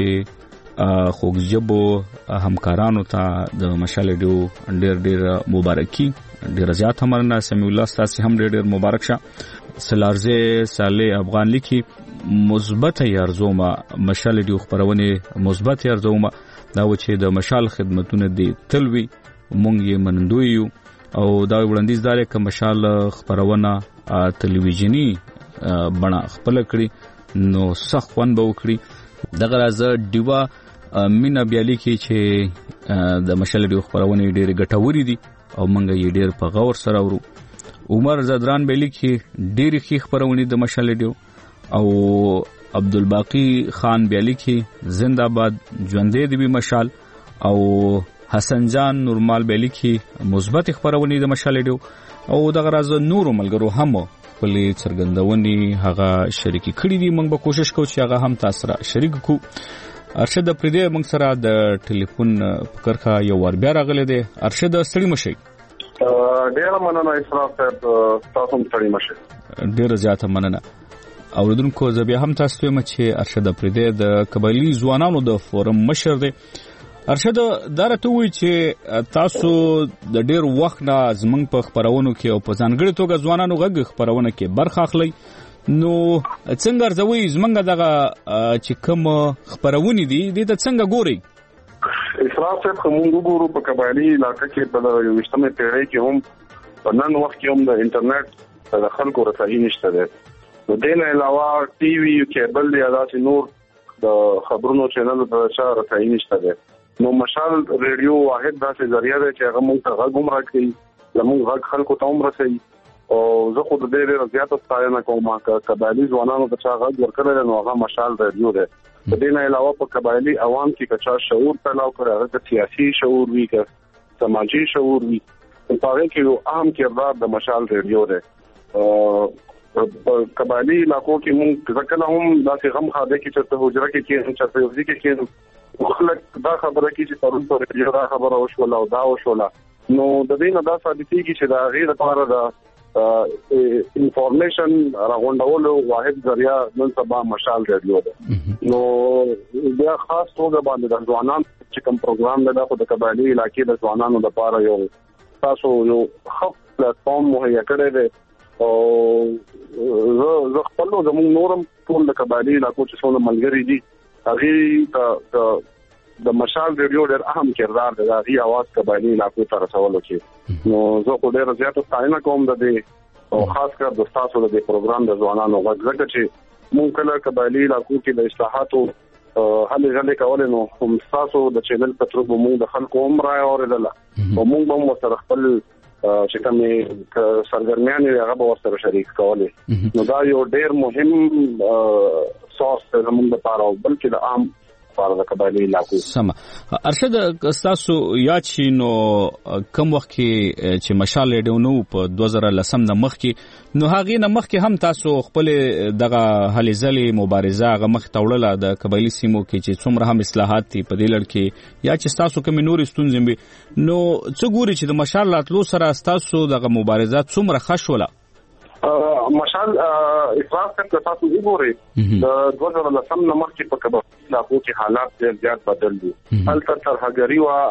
چې خوږ جبو همکارانو ته د مشال ریډیو ډېر مبارکي ډېر زیات مننه سمي الله تاسو هم ډېر مبارک شه سلارزه صالح افغان لیکي مثبت یارزومه مشال ریډیو خبرونه مثبت یارزومه دا و چې د مشال خدمتونه دي تلوي مونږ یې منندوی او دا وړاندیز دار ک مشال خبرونه ټلویزیونی بنا خپل کړی نو سخوان به وکړي دغه راز دیوا مینا بیالي کې چې د مشال ریډیو خبرونه ډېر ګټوري دي او مونږ یې ډېر په غور سره ورو عمر زدران بیلی کې ډېر ښه خبرونه د مشال ریډیو او عبدالباقی خان بیالی کې زنده‌باد ژوندې دی مشال او حسن جان نورمال بیالی کې مثبت خبرونه د مشال ریډیو او دغه راز نور ملګرو هم خپلې څرګندونې هغه شریکي کړې دي موږ به کوشش کوو چې هغه هم تاسو سره شریک کو ارشد پردې موږ سره د ټلیفون پکرخه یو ور بیا راغلی دی ارشد ستړي مشي ډېر مننه اسراف صاحب تاسو هم ستړي مشي ډېر زیات مننه اوریدونکو زه بیا هم تاسو ته چې ارشد پردې د قبایلی ځوانانو د فورم مشر دی ارشد دا راته وایي چې تاسو د ډېر وخت نه زمونږ په خبرونو کې او په ځانګړي توګه ځوانانو غږ خبرونه کې برخه اخلي نو څنګه ارزوي زمونږ دغه چې کوم خبرونه دي د څنګه ګوري اسراف صاحب کوم ګورو په قبایلی علاقې کې په 20مې پیړۍ کې هم په نن وخت کې هم د انټرنیټ د خلکو رسایي نشته ده. د دې نه علاوه ټي وي کیبل یا داسې نور د خبرونو چینل د چا رسایي نشته ده. نو مشال ریډیو واحد داسې ذریعہ ده چې هغه موږ ته غږ هم راکړي، زموږ غږ خلکو ته هم رسوي. او زه خو د دې ډېره زیاته ستاینه کوم چې قبایلي ځوانانو ته چا غږ ورکړی نو هغه مشال ریډیو ده. د دې نه علاوه په قبایلي عوام کې که چا شعور پیلاو کړی، هغه که سیاسي شعور وي که سماجي شعور وي، په هغې کې یو اهم کردار د مشال ریډیو ده. په قبایلي علاقو کې موږ کله هم داسې غم خاده کې چېرته حجره کې کېنو، چېرته یو ځای کې کېنو، خلک دا خبره کوي چې پرون په ریډیو دا خبره وشوله او دا وشوله. نو د دې نه دا ثابتېږي چې د هغې لپاره د انفارمیشن راغونډولو واحد ذریعہ نن سبا مشال ریډیو ده. نو بیا خاص توګه باندې د ځوانانو چې کوم پروګرام ده خو د قبایلي علاقې د ځوانانو لپاره یو تاسو یو ښه پلیټفارم مهیا کړی دی. او زه خپل زموږ نورم ټول د قبایلي علاقو چې څونه ملګري دي هغې ته د مشال ریډیو ډېر اهم کردار دی د هغې اواز قبایلي علاقو ته رسولو کې. نو زه خو ډېره زیاته ستاینه کوم د دې او خاص کر د ستاسو د دې پروګرام د ځوانانو غږ، ځکه چې موږ کله قبایلي علاقو کې د اصلاحاتو هلې ځلې کولې نو هم ستاسو د چینل په تر به موږ د خلکو هم رایه اورېدله او موږ به هم ورسره خپل چې کومې سرګرمیانې هغه به ورسره شریک کولې. نو دا یو ډېر مهم سورس دی زموږ لپاره، بلکې د عام سم. ارشد تاسو یاد شي نو کوم وخت کې چې مشال ریډیو نو په 2010 نه مخکې نو هغه نه مخکې هم تاسو خپل دغه هلې ځلې مبارزه هغه مخ توړله د قبایلي سیمو کې چې څومره هم اصلاحات دي په دې لړ کې یا چې تاسو کوم نور ستونزې نو څه ګوري چې د مشال راتلو سره تاسو دغه مبارزه څومره خښوله؟ مشال افراز څخه تاسو وګورئ د 2010 نه مخکې په قبایلي علاقو کې حالات ډېر زیات بدل دي. هلته ترهګري وه،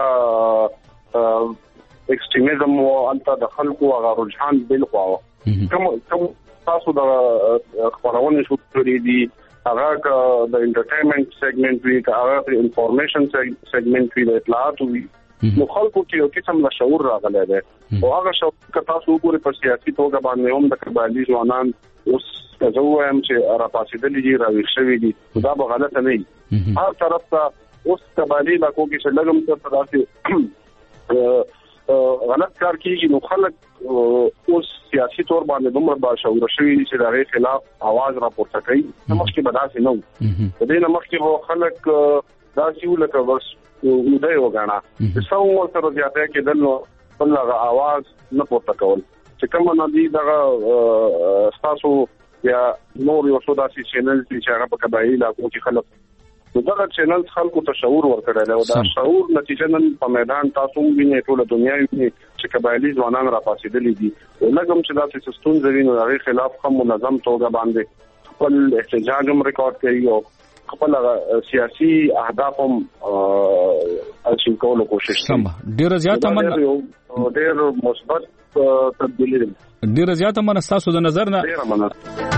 هلته ایکسټریمزم وه، هلته د خلکو هغه رجحان بل خوا وه. کوم تاسو د خپرونې شروع کړي دي هغه که د انټرټینمنټ سیګمنټ وي، که هغه د انفارمیشن سیګمنټ وي، د اطلاعاتو وي، نو خلکو کې یو قسم له شعور راغلی دی. او هغه شعور که تاسو وګورئ په سیاسي توګه باندې هم د قبایلي ځوانان اوس که زه ووایم چې راپاڅېدلي دي، راویښ شوي دي، دا به غلطه نه وي. هر طرف ته اوس قبایلي علاقو کې چې لږ هم څه داسې غلط کار کېږي نو خلک اوس سیاسي طور باندې دومره باشعوره شوي دي چې د هغې خلاف اواز راپورته کوي. مخکې به داسې نه وو. د دې نه مخکې به خلک داسې وو لکه بس وده یې وګڼه چې څه هم ورسره زیاتی کېدل نو خپل هغه اواز نه پورته کول. چې کومه نه دي دغه ستاسو یا نور یو څو داسې چینل دي چې هغه په قبایلي علاقو کې خلک نو دغه چینل خلکو ته شعور ورکړی دی او دا شعور نتیجه نن په میدان تاسو هم وینئ، ټوله دنیا ویني چې قبایلي ځوانان راپاڅېدلي دي. لږ هم چې داسې څه ستونزې وي نو د هغې خلاف ښه منظم توګه باندې خپل احتجاج هم ریکارډ کوي او خپل سیاسي اهداف هم اچیو کولو کوشش کوي. ډېره زیاته مننه. ډېر مثبت تبدیلي ده. ډېره زیاته مننه ستاسو د نظر نه. ډېره مننه.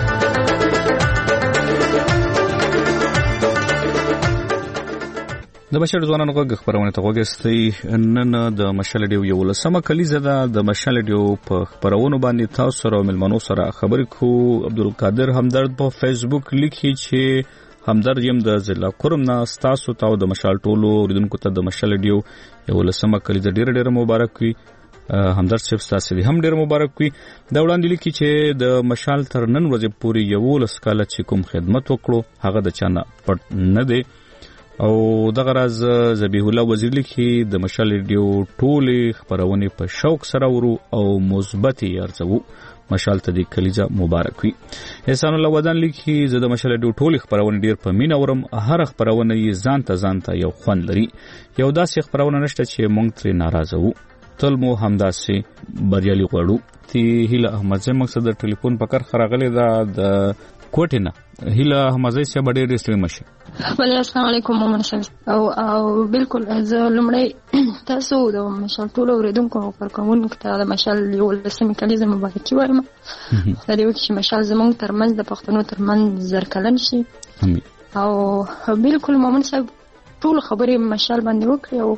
د بشر ځوانانو غږ خپرونه ته وګورئ. نن د مشال ریډیو 11مه کلیزه ده. د مشال ریډیو په خپرونو باندې تاسو سره ملمنو سره خبرې کوو. عبدالقادر همدرد په فیسبوک لیکي چې همدرد یم د ضلع کرم نه ستاسو ته او د مشال ټولو اوریدونکو ته د مشال ریډیو 11مه کلیزه ډېره مبارک وي. همدرد صاحب ستاسو هم ډېر مبارک وي. دا وړاندې لیکي چې د مشال تر نن ورځې پورې 11 کاله چې کوم خدمت وکړو هغه د چا نه پټ نه دی. او دغه راز ذبیح الله وزیر لیکي د مشال ریډیو ټولې خپرونې په شوق سره ورو او مثبت ارزو. مشال ته د کلیزه مبارک وي. احسان الله ودان لیکي زه د مشال ریډیو ټولې خپرونې ډېر په مینه اورم. هر خپرونه یې ځان ته یو خوند لري. یو داسې خپرونه نشته چې موږ ترې ناراضه وو. تل مو همداسې بریالي غواړو. تی هیله احمدزی مقصد د ټلیفون په کار خراغلی دا د کوټې نه. هیله احمدزی صاحب ډېر ستړي مشه. بله السلام علیکم مومن صاحب. او بالکل زه لومړی تاسو د مشال ټولو اوریدونکو او کارکوونکو ته د مشال 11مې کلیزه مبارکي وایم. خدای وکړي چې مشال زموږ ترمنځ د پښتنو ترمنځ زرکلن شي. او بالکل مومن صاحب ټول خبرې مشال باندې وکړي او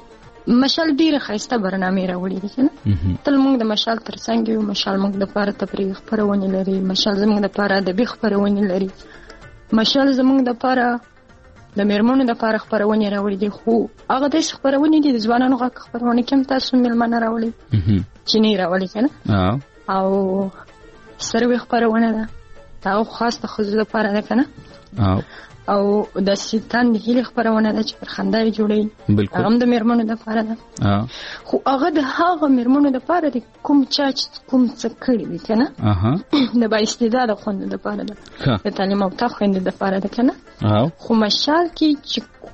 مشال ډیره ښایسته برنامې راوړي دي کنه تل موږ د مشال ترڅنګ یو مشال موږ د لپاره تفریح خپرونه لري مشال زموږ د لپاره ادبي خپرونه لري مشال زموږ د لپاره د میرمنو د لپاره خپرونه راوړي دي خو هغه د خپرونه دي د ځوانانو غږ خپرونه کوم تاسو ملمنه راوړي چې نه راوړي کنه او سروي خپرونه ده دا خاص د خزو لپاره ده کنه او د سیتان د هیله خبرونه ده چې پر خندای جوړي هغه د میرمنو د لپاره ده خو هغه د هغه میرمنو د لپاره د کوم چا کوم څه کړی دي کنه د با استعداد خوند د لپاره ده د تعلیم او تخوند د لپاره ده کنه خو مشال کې چې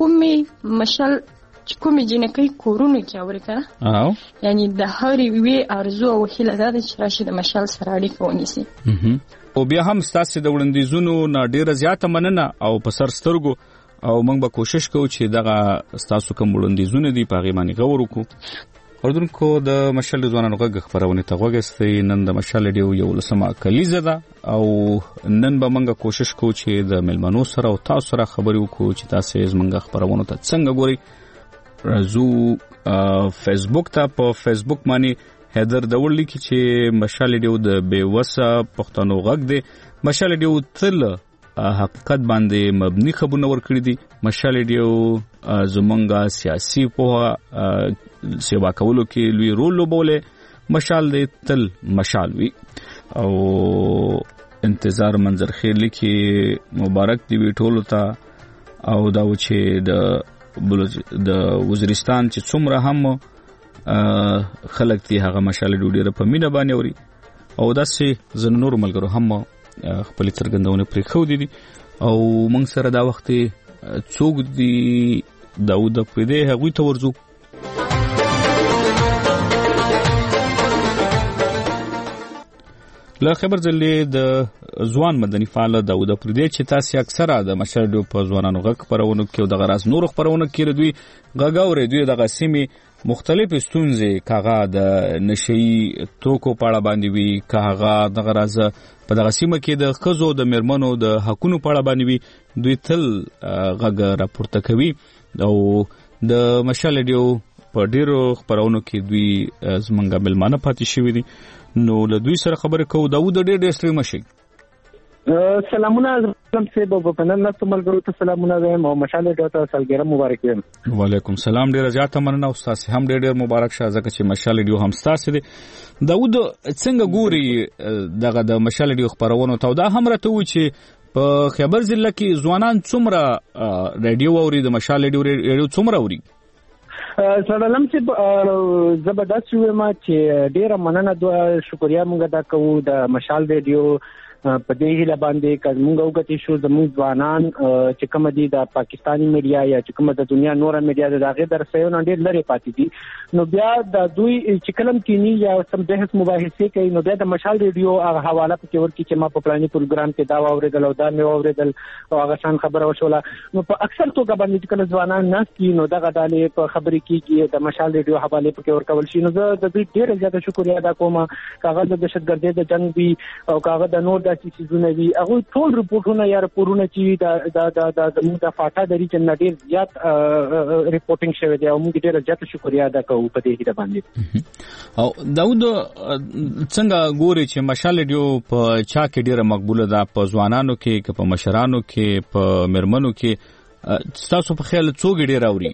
کومې جنکۍ کورونه کې اوري کنه یعنی د هرې وی ارزو او هیله ده چې راشي د مشال سره اړیکه ونیسي او بیا هم ستاسو د وړاندیزونو نه ډیره زیاته مننه او په سر سترګو او موږ به کوشش کوو چې دغه ستاسو کوم وړاندیزونه دي په هغې باندې غور وکړو اردوونکو د مشال د ځوانانو غږ خپرونې ته غوږ ایستی نن د مشال ډیو 11 کلیزه ده او نن به موږ کوشش کوو چې د مېلمنو سره او تاسو سره خبرې وکړو چې تاسو زموږ خپرونو ته څنګه ګورئ راځو فیسبوک ته په فیسبوک باندې هدر دور لیکي چې مشال ډیو د بیوسه پښتنو غږ دی مشال ډیو تل حقیقت باندې مبني خبرونه ورکړي دي مشال ډیو زمونږه سیاسي په سیوا کولو کې لوی رول لوبوله مشال دی تل مشال وي او انتظار منظر خیر لیکي مبارک دی وی ټولو ته او دا و چې د وزیرستان چې څومره هم خلک دي هغه مشال ډوډۍ په مینه باندې اوري او داسې زنه نور ملګرو هم خپل څرګندونه پرې خو دي او موږ سره دا وخت څوک دي داود پردې هغه ته ورځو له خبر ځلې د ځوان مدني فعال داود پردې چې تاسو اکثره د مشال ډیو په ځوانانو غږ خبرونه کې او د غراز نور خبرونه کې دوی غاګاوري دوی د غسیمي مختلف ستونزې کاغه د نشئی توکو پاړه باندې وی کاغه د غراز په دغه سیمه کې د خزو د میرمنو د حقونو پاړه باندې وی دوی تل غږ راپورته کوي او د مشال ډیو په ډیرو خبرونو کې دوی زمونږه ملمانه پاتې شوی دي نو له دوی سره خبرې کوو داود ډېر ستړي مشي سلامونه زم سه په پنن نست ملګرو ته سلامونه وایم او مشال ډیو ته سالګرام مبارک وایم وعلیکم سلام ډیر زیاته مننه استاد هم ډیر مبارک شه ځکه چې مشال ډیو هم ستاسو دي داود څنګه ګوري دغه د مشال ډیو خبرونه ته دا هم راته و چې په خبر ضلع کې ځوانان څومره رادیو اوري د مشال ډیو څومره اوري سلام چې زبردست ویما چې ډیره مننه دوه شکریا موږ دا کوو د مشال ریډیو په دې هیله باندې چې موږ وګورئ شو زموږ ځوانان چې کوم دي د پاکستانی میډیا یا چې کوم د دنیا نور میډیا د هغه درسونه ډېر لري پاتې دي نو بیا د دوی چې کلم کینی یا سم بحث مباحثه کوي نو بیا د مشال ریډیو هغه حواله پکې ورکړي چې ما په پلاني پروګرام کې دا واوریدل او دا مې واوریدل او هغه شان خبره وشوله نو په اکثر توګه باندې کله ځوانان نه کی نو دغه ډالې په خبرې کې د مشال ریډیو حواله پکې ورکول شي نو زه د دې ډېر زیاته شکریا ادا کوم کاغذ د دهشتګردۍ د جنگ وی او کاغذ د نور د چیزونه وی هغه ټول رپورټونه یا رپورټونه چې د موږ د فاټا د ریجن ډېر زیات ریپورټینګ شوی دی او موږ ډېر زیات شکریا ادا کوو په دې هیله باندې او داود څنګه ګوري چې مشال ډیو په چا کې ډیره مقبوله ده په ځوانانو کې په مشرانو کې په مرمنو کې تاسو په خیال څوک ډیر اوري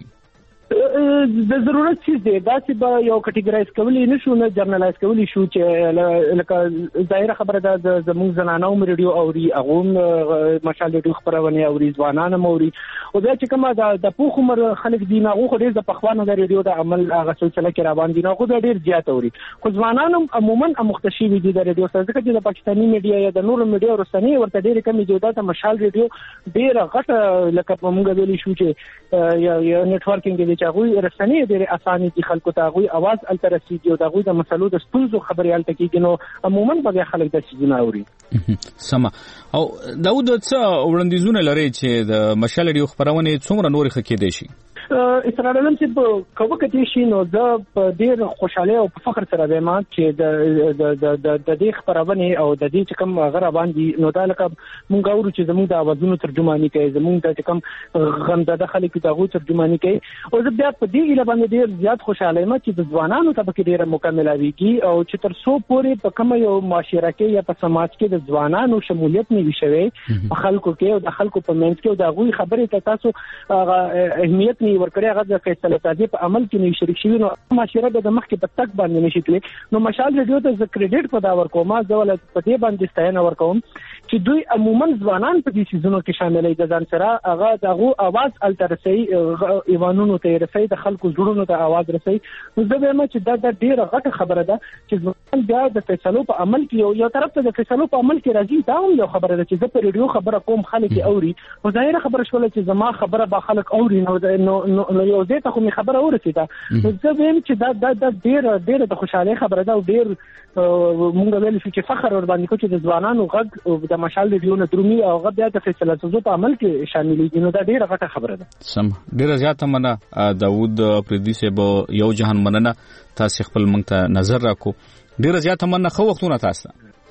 د ضرورت چیز دی دا چې به یو کټیګرایز کولی نشو نه جرنلایز کولی شو چې لکه ظاهر خبره ده د زموږ زنانو ریډیو اوري هغه مشال ریډیو خبرونه اوري ځوانان اوري او دا چې کومه د پوخ عمر خلک دي نه خو ډېر د پخوانو د ریډیو د عمل هغه سلسله کې روان دي نه خو ډېر زیات اوري خو ځوانان عموما مختشي دي د ریډیو سره ځکه چې د پاکستاني میډیا یا د نور میډیا رسنۍ ورته ډېر کمی جوړه د مشال ریډیو ډېر غټه لکه موږ ویلي شو چې یا نیټورکینګ دي چې هغه رسنۍ ډېر اسانه دي خلکو ته هغه आवाज الترسيږي او دغه د مسلو د ستونزو خبري حل تکیږي نو عموما به خلک د چیزونه اوري سما او داود څه وړاندیزونه لري چې د مشال ډیو خبرونه څومره نور خکې دي شي اسرار علم چې کومه کې شي نو د ډیر خوشاله او فخر سره وایم چې د دې خبرونه او د دې چې کوم غره باندې نو دا لکه مونږ اورو چې زموږ د اوازونو ترجمانی کوي زموږ د کوم غمزده خلک دغه ترجمانی کوي او زه بیا په دې اله باندې ډیر زیات خوشاله یم چې د ځوانانو طبقه ډیره مکمله ویږي او چې تر څو پورې په کوم یو معاشره کې یا په سماج کې د ځوانانو شمولیت نه وي شوی په خلکو کې او د خلکو په منځ کې او د غوي خبرې ته تاسو اهمیت نه ورکړی هغه د فیصله سازي په عمل کې نه شریک شوی نو معاشره د مخ کې په تک باندې نشي تللی نو مشال ریډیو ته ز کریډټ په دا ورکوم ما ځول په دې باندې ستاینه ورکوم چې دوی عموما ځوانان په دې سيزونو کې شاملې د ځان سره هغه دغه आवाज الترسي ایوانونو ته رسي د خلکو جوړونو ته आवाज رسي نو زه به چې دا ډیره غټه خبره ده چې ځوان بیا د فیصلو په عمل کې یو طرف ته د فیصلو په عمل کې راځي دا یو خبره ده چې زه په ریډیو خبره کوم خلک اوري او ظاهر خبره شول چې زما خبره به خلک اوري نو یو ځای ته کومه خبره ورسېده نو زه ویم چې دا ډیره د خوشاله خبره ده او ډیر مونږ ویل چې فخر ور باندې کو چې د ځوانانو غږ د مشال ریډیو نه درومي او غږ بیا د فیصله سازو په عمل کې شاملې دي نو دا ډیره غټه خبره ده سم ډیره زیاته مننه داوود پردي صاحب یو جهان مننه تاسو خپل مونږ ته نظر راکو ډیره زیاته مننه خو وختونه تاسو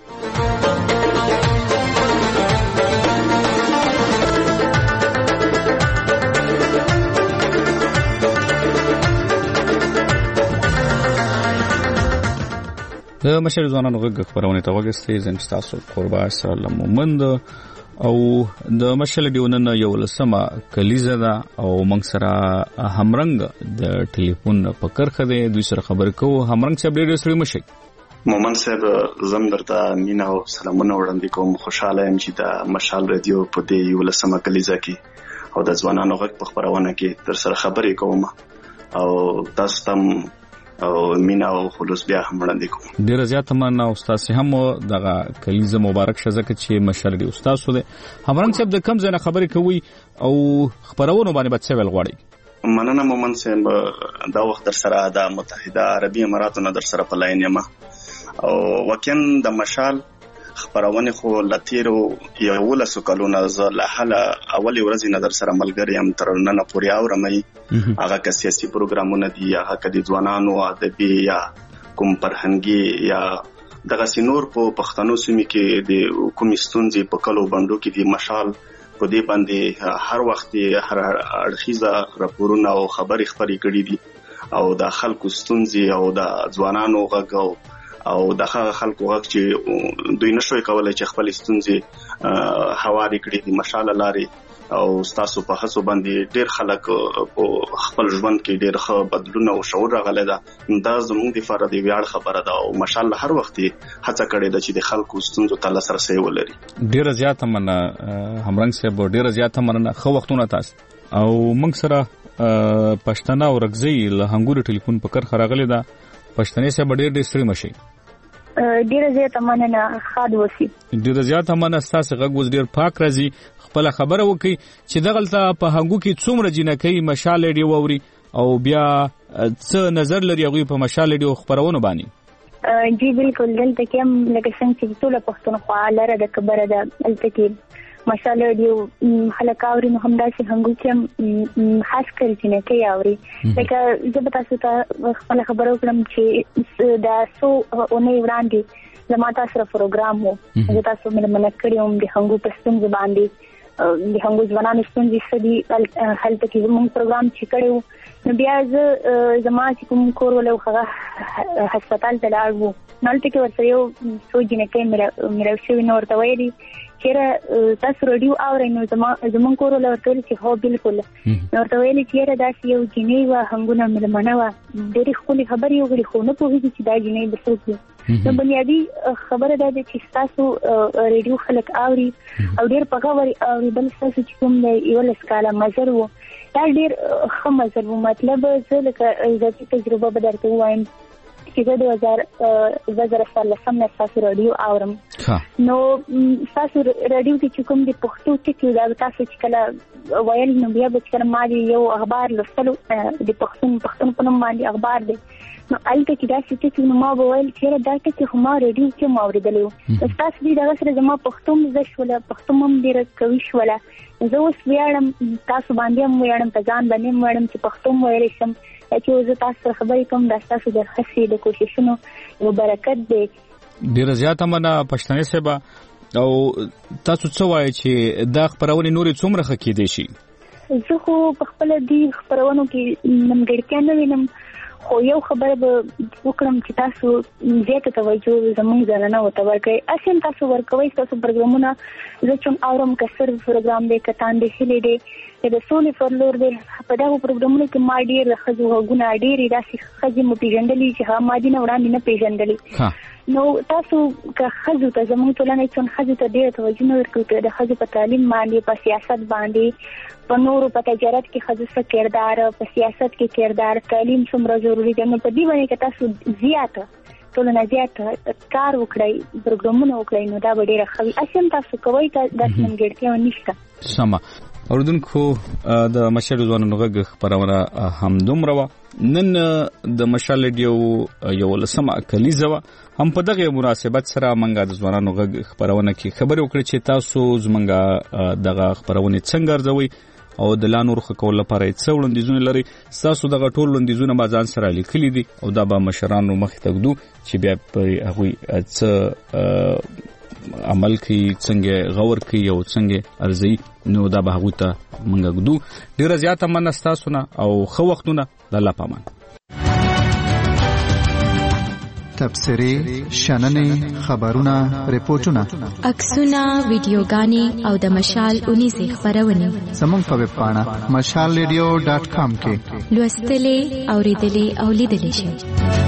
د مشر ځوانانو غږ خبرونه ته وګورئ زم تاسو قربان سلام مومند او د مشل دیونن یو لسمه کلیزه ده او موږ سره همرنګ د ټلیفون په کرخه ده دوی سره خبر کوو همرنګ صاحب ډېر سړي مشي مومند صاحب زم درته مینا او سلامونه وړاندې کوم خوشاله یم چې د مشال رادیو په دې یو لسمه کلیزه کې او د ځوانانو غږ په خبرونه کې تر سره خبرې کوم او تاسو تم او مینا او خلوص بیا هم وړاندې کوم ډیر زیات مننه استاد هم دغه کلیزه مبارک شه زکه چې مشر دی استاد سو ده همرنګ صاحب د کم ځای خبرې کوي او خبرونه باندې بچ ویل غواړي مننه مومند صاحب دا وخت در سره د متحده عربی اماراتو نه در سره په لاین یم او وکین د مشال خبرونه خو لتیرو یو لسو کلونه زله حاله اولی ورځ نه در سره ملګری هم تر نن پورې اورمې هغه سیاسي پروګرامونه دي هغه کدي ځوانانو ادبي یا کوم فرهنګي یا دغه سينور په پښتنو سیمه کې د کومستونځي په کلو بندو کې دي مشال په دې باندې هر وخت هر اړخیزه راپورونه او خبري خبري کړي دي او د خلکو ستونزي او د ځوانانو غږ او د خلکو غږ چې دوی نشوي کولای چې خپل ستونزي حواله کړي دي مشال لاري او تاسو په هڅو باندې ډېر خلک په خپل ژوند کې ډېر ښه بدلون او شعور راغلی دا زموږ د فرد ویاړ خبره ده او ماشاءالله هر وخت هڅه کړې ده چې د خلکو ستونزو ته لاسرسي ولري ډېر زیاته مننه همرنګ صاحب ډېر زیاته مننه خو وختونه تاسو او موږ سره پښتنه او رغزي له هنګوري ټلیفون په کار خراغلی دا پښتنې صاحب ډېر سړي مشي ډیره زیاته مننه خاد وسی ډیره زیاته مننه تاسو غږ وز ډیر پاک راځي خپل خبره وکي چې دغلته په هغو کې څومره جنکې مشال دی ووري او بیا څه نظر لري هغه په مشال دی خبرونه باندې جی بالکل دلته کوم لکه څنګه چې ټول پښتونخوا لره د خبره ده دلته کې مشال دی خلکاوري نو هم داسې هنګو چې خاص کړی جنکې اوري لکه زه به تاسو ته خپل خبرو کوم چې دا سو اونې وړاندې زما تاسو سره پروګرام وو زه تاسو مې منځ کړیوم د هنګو په ستونزې باندې د هنګو ځوانانو ستونزې سدي هلته کې زموږ پروګرام چې کړو نو بیا زما چې کوم کور ولې هغه هسپتال ته لاړو نو تل کې ورته یو څو جنکې مې راوښوي نو ورته وایي چې تاسو رادیو اورئ نو زموږ کور ولې ورته چې هو بالکل نو ورته ویلي چې دا یو جنې و هنګونه ملمنه و ډېرې ښکلې خبرې وکړي خو نه پوهېږي چې دا جنې د څوک دي نو بنیادي خبره دا ده چې تاسو رادیو خلک اوري او ډېر په غور اوري بل تاسو چې کوم یو لسکاله مزر وو دا ډېر ښه مزر وو مطلب زه لکه ذاتي تجربه به درته ووایم چې 2014 نه تاسو رادیو اورم نو تاسو رادیو کې کوم د پښتو ټکی دا تاسو چې کله ویل نو بیا به چې ما یو اخبار لوستلو د پښتون په نوم باندې اخبار دی نو البته چې دا چې نو ما ویل چې دا ټکی خو ما رادیو کې ما اوریدلو تاسو دې دا سره زما پښتون زښوله پښتون هم ډیر کوي شوله زه اوس ویاړم تاسو باندې هم ویاړم په ځان باندې ویاړم چې پښتون ویل شم چې زه تاسو سره خبرې کوم دا تاسو د هڅې د کوششونو یو برکت دی ډیر زیاته مننه پښتنې صاحب او تاسو څه وایي چې دا خبرونه نورې څومره خکېدې شي زه خو په خپل دې خبرونو کې نمګړتیا نه وینم خو یو خبره به وکړم چې تاسو زیاته توجه زموږ ځانونه وته ورکړئ اسیم تاسو ورکوي تاسو پروګرامونه زه چون اورم کسر پروګرام دې کتان دې هلي دې د سولې فرلور دې په دغه پروګرامونو کې ما ډیر خزو غونه ډیر داسې خزي مو پیژندلې چې ها ما دې نه وړاندې نه پیژندلې نو تاسو که خزو ته زموږ ټولنې څون خزو ته ډیر توجه نه ورکوي د خزو په تعلیم باندې په سیاست باندې په نورو په تجارت کې خزو څه کردار په سیاست کې کردار تعلیم څومره ضروری دی نو په دې باندې که تاسو زیاته ټولنه زیاته کار وکړئ پروګرامونه وکړئ نو دا به ډیره ښه وي اسیم تاسو کوئ ته د سمګړتیا نشته سمه اوردونکو د مشال ځوانانو غږ خبرونه همدومره و نن د مشال ډیو یو لسمه کلیزه هم په دغه مناسبت سره منګه د ځوانانو غږ خبرونه کې خبرې وکړې چې تاسو زمونږه دغه خبرونه څنګه ارزوي او د لانور خکول لپاره څو وړاندیزونه لري تاسو دغه ټول وړاندیزونه ما ځان سره لیکلي دي او دا به مشرانو مخ ته ګدو چې بیا په هغه څه عمل کوي څنګه غور کوي او څنګه ارزي نو دا به هغه ته منګه ګدو ډیر زیاته منستاسونه او خو وختونه د الله پامان تبصرې شننې خبرونه ریپورتونه عکسونه ویډیوګانې او د مشال 19 خبرونه زموږ په ویب پاڼه mashalradio.com کې لوستلې اوریدلې او لیدلې شي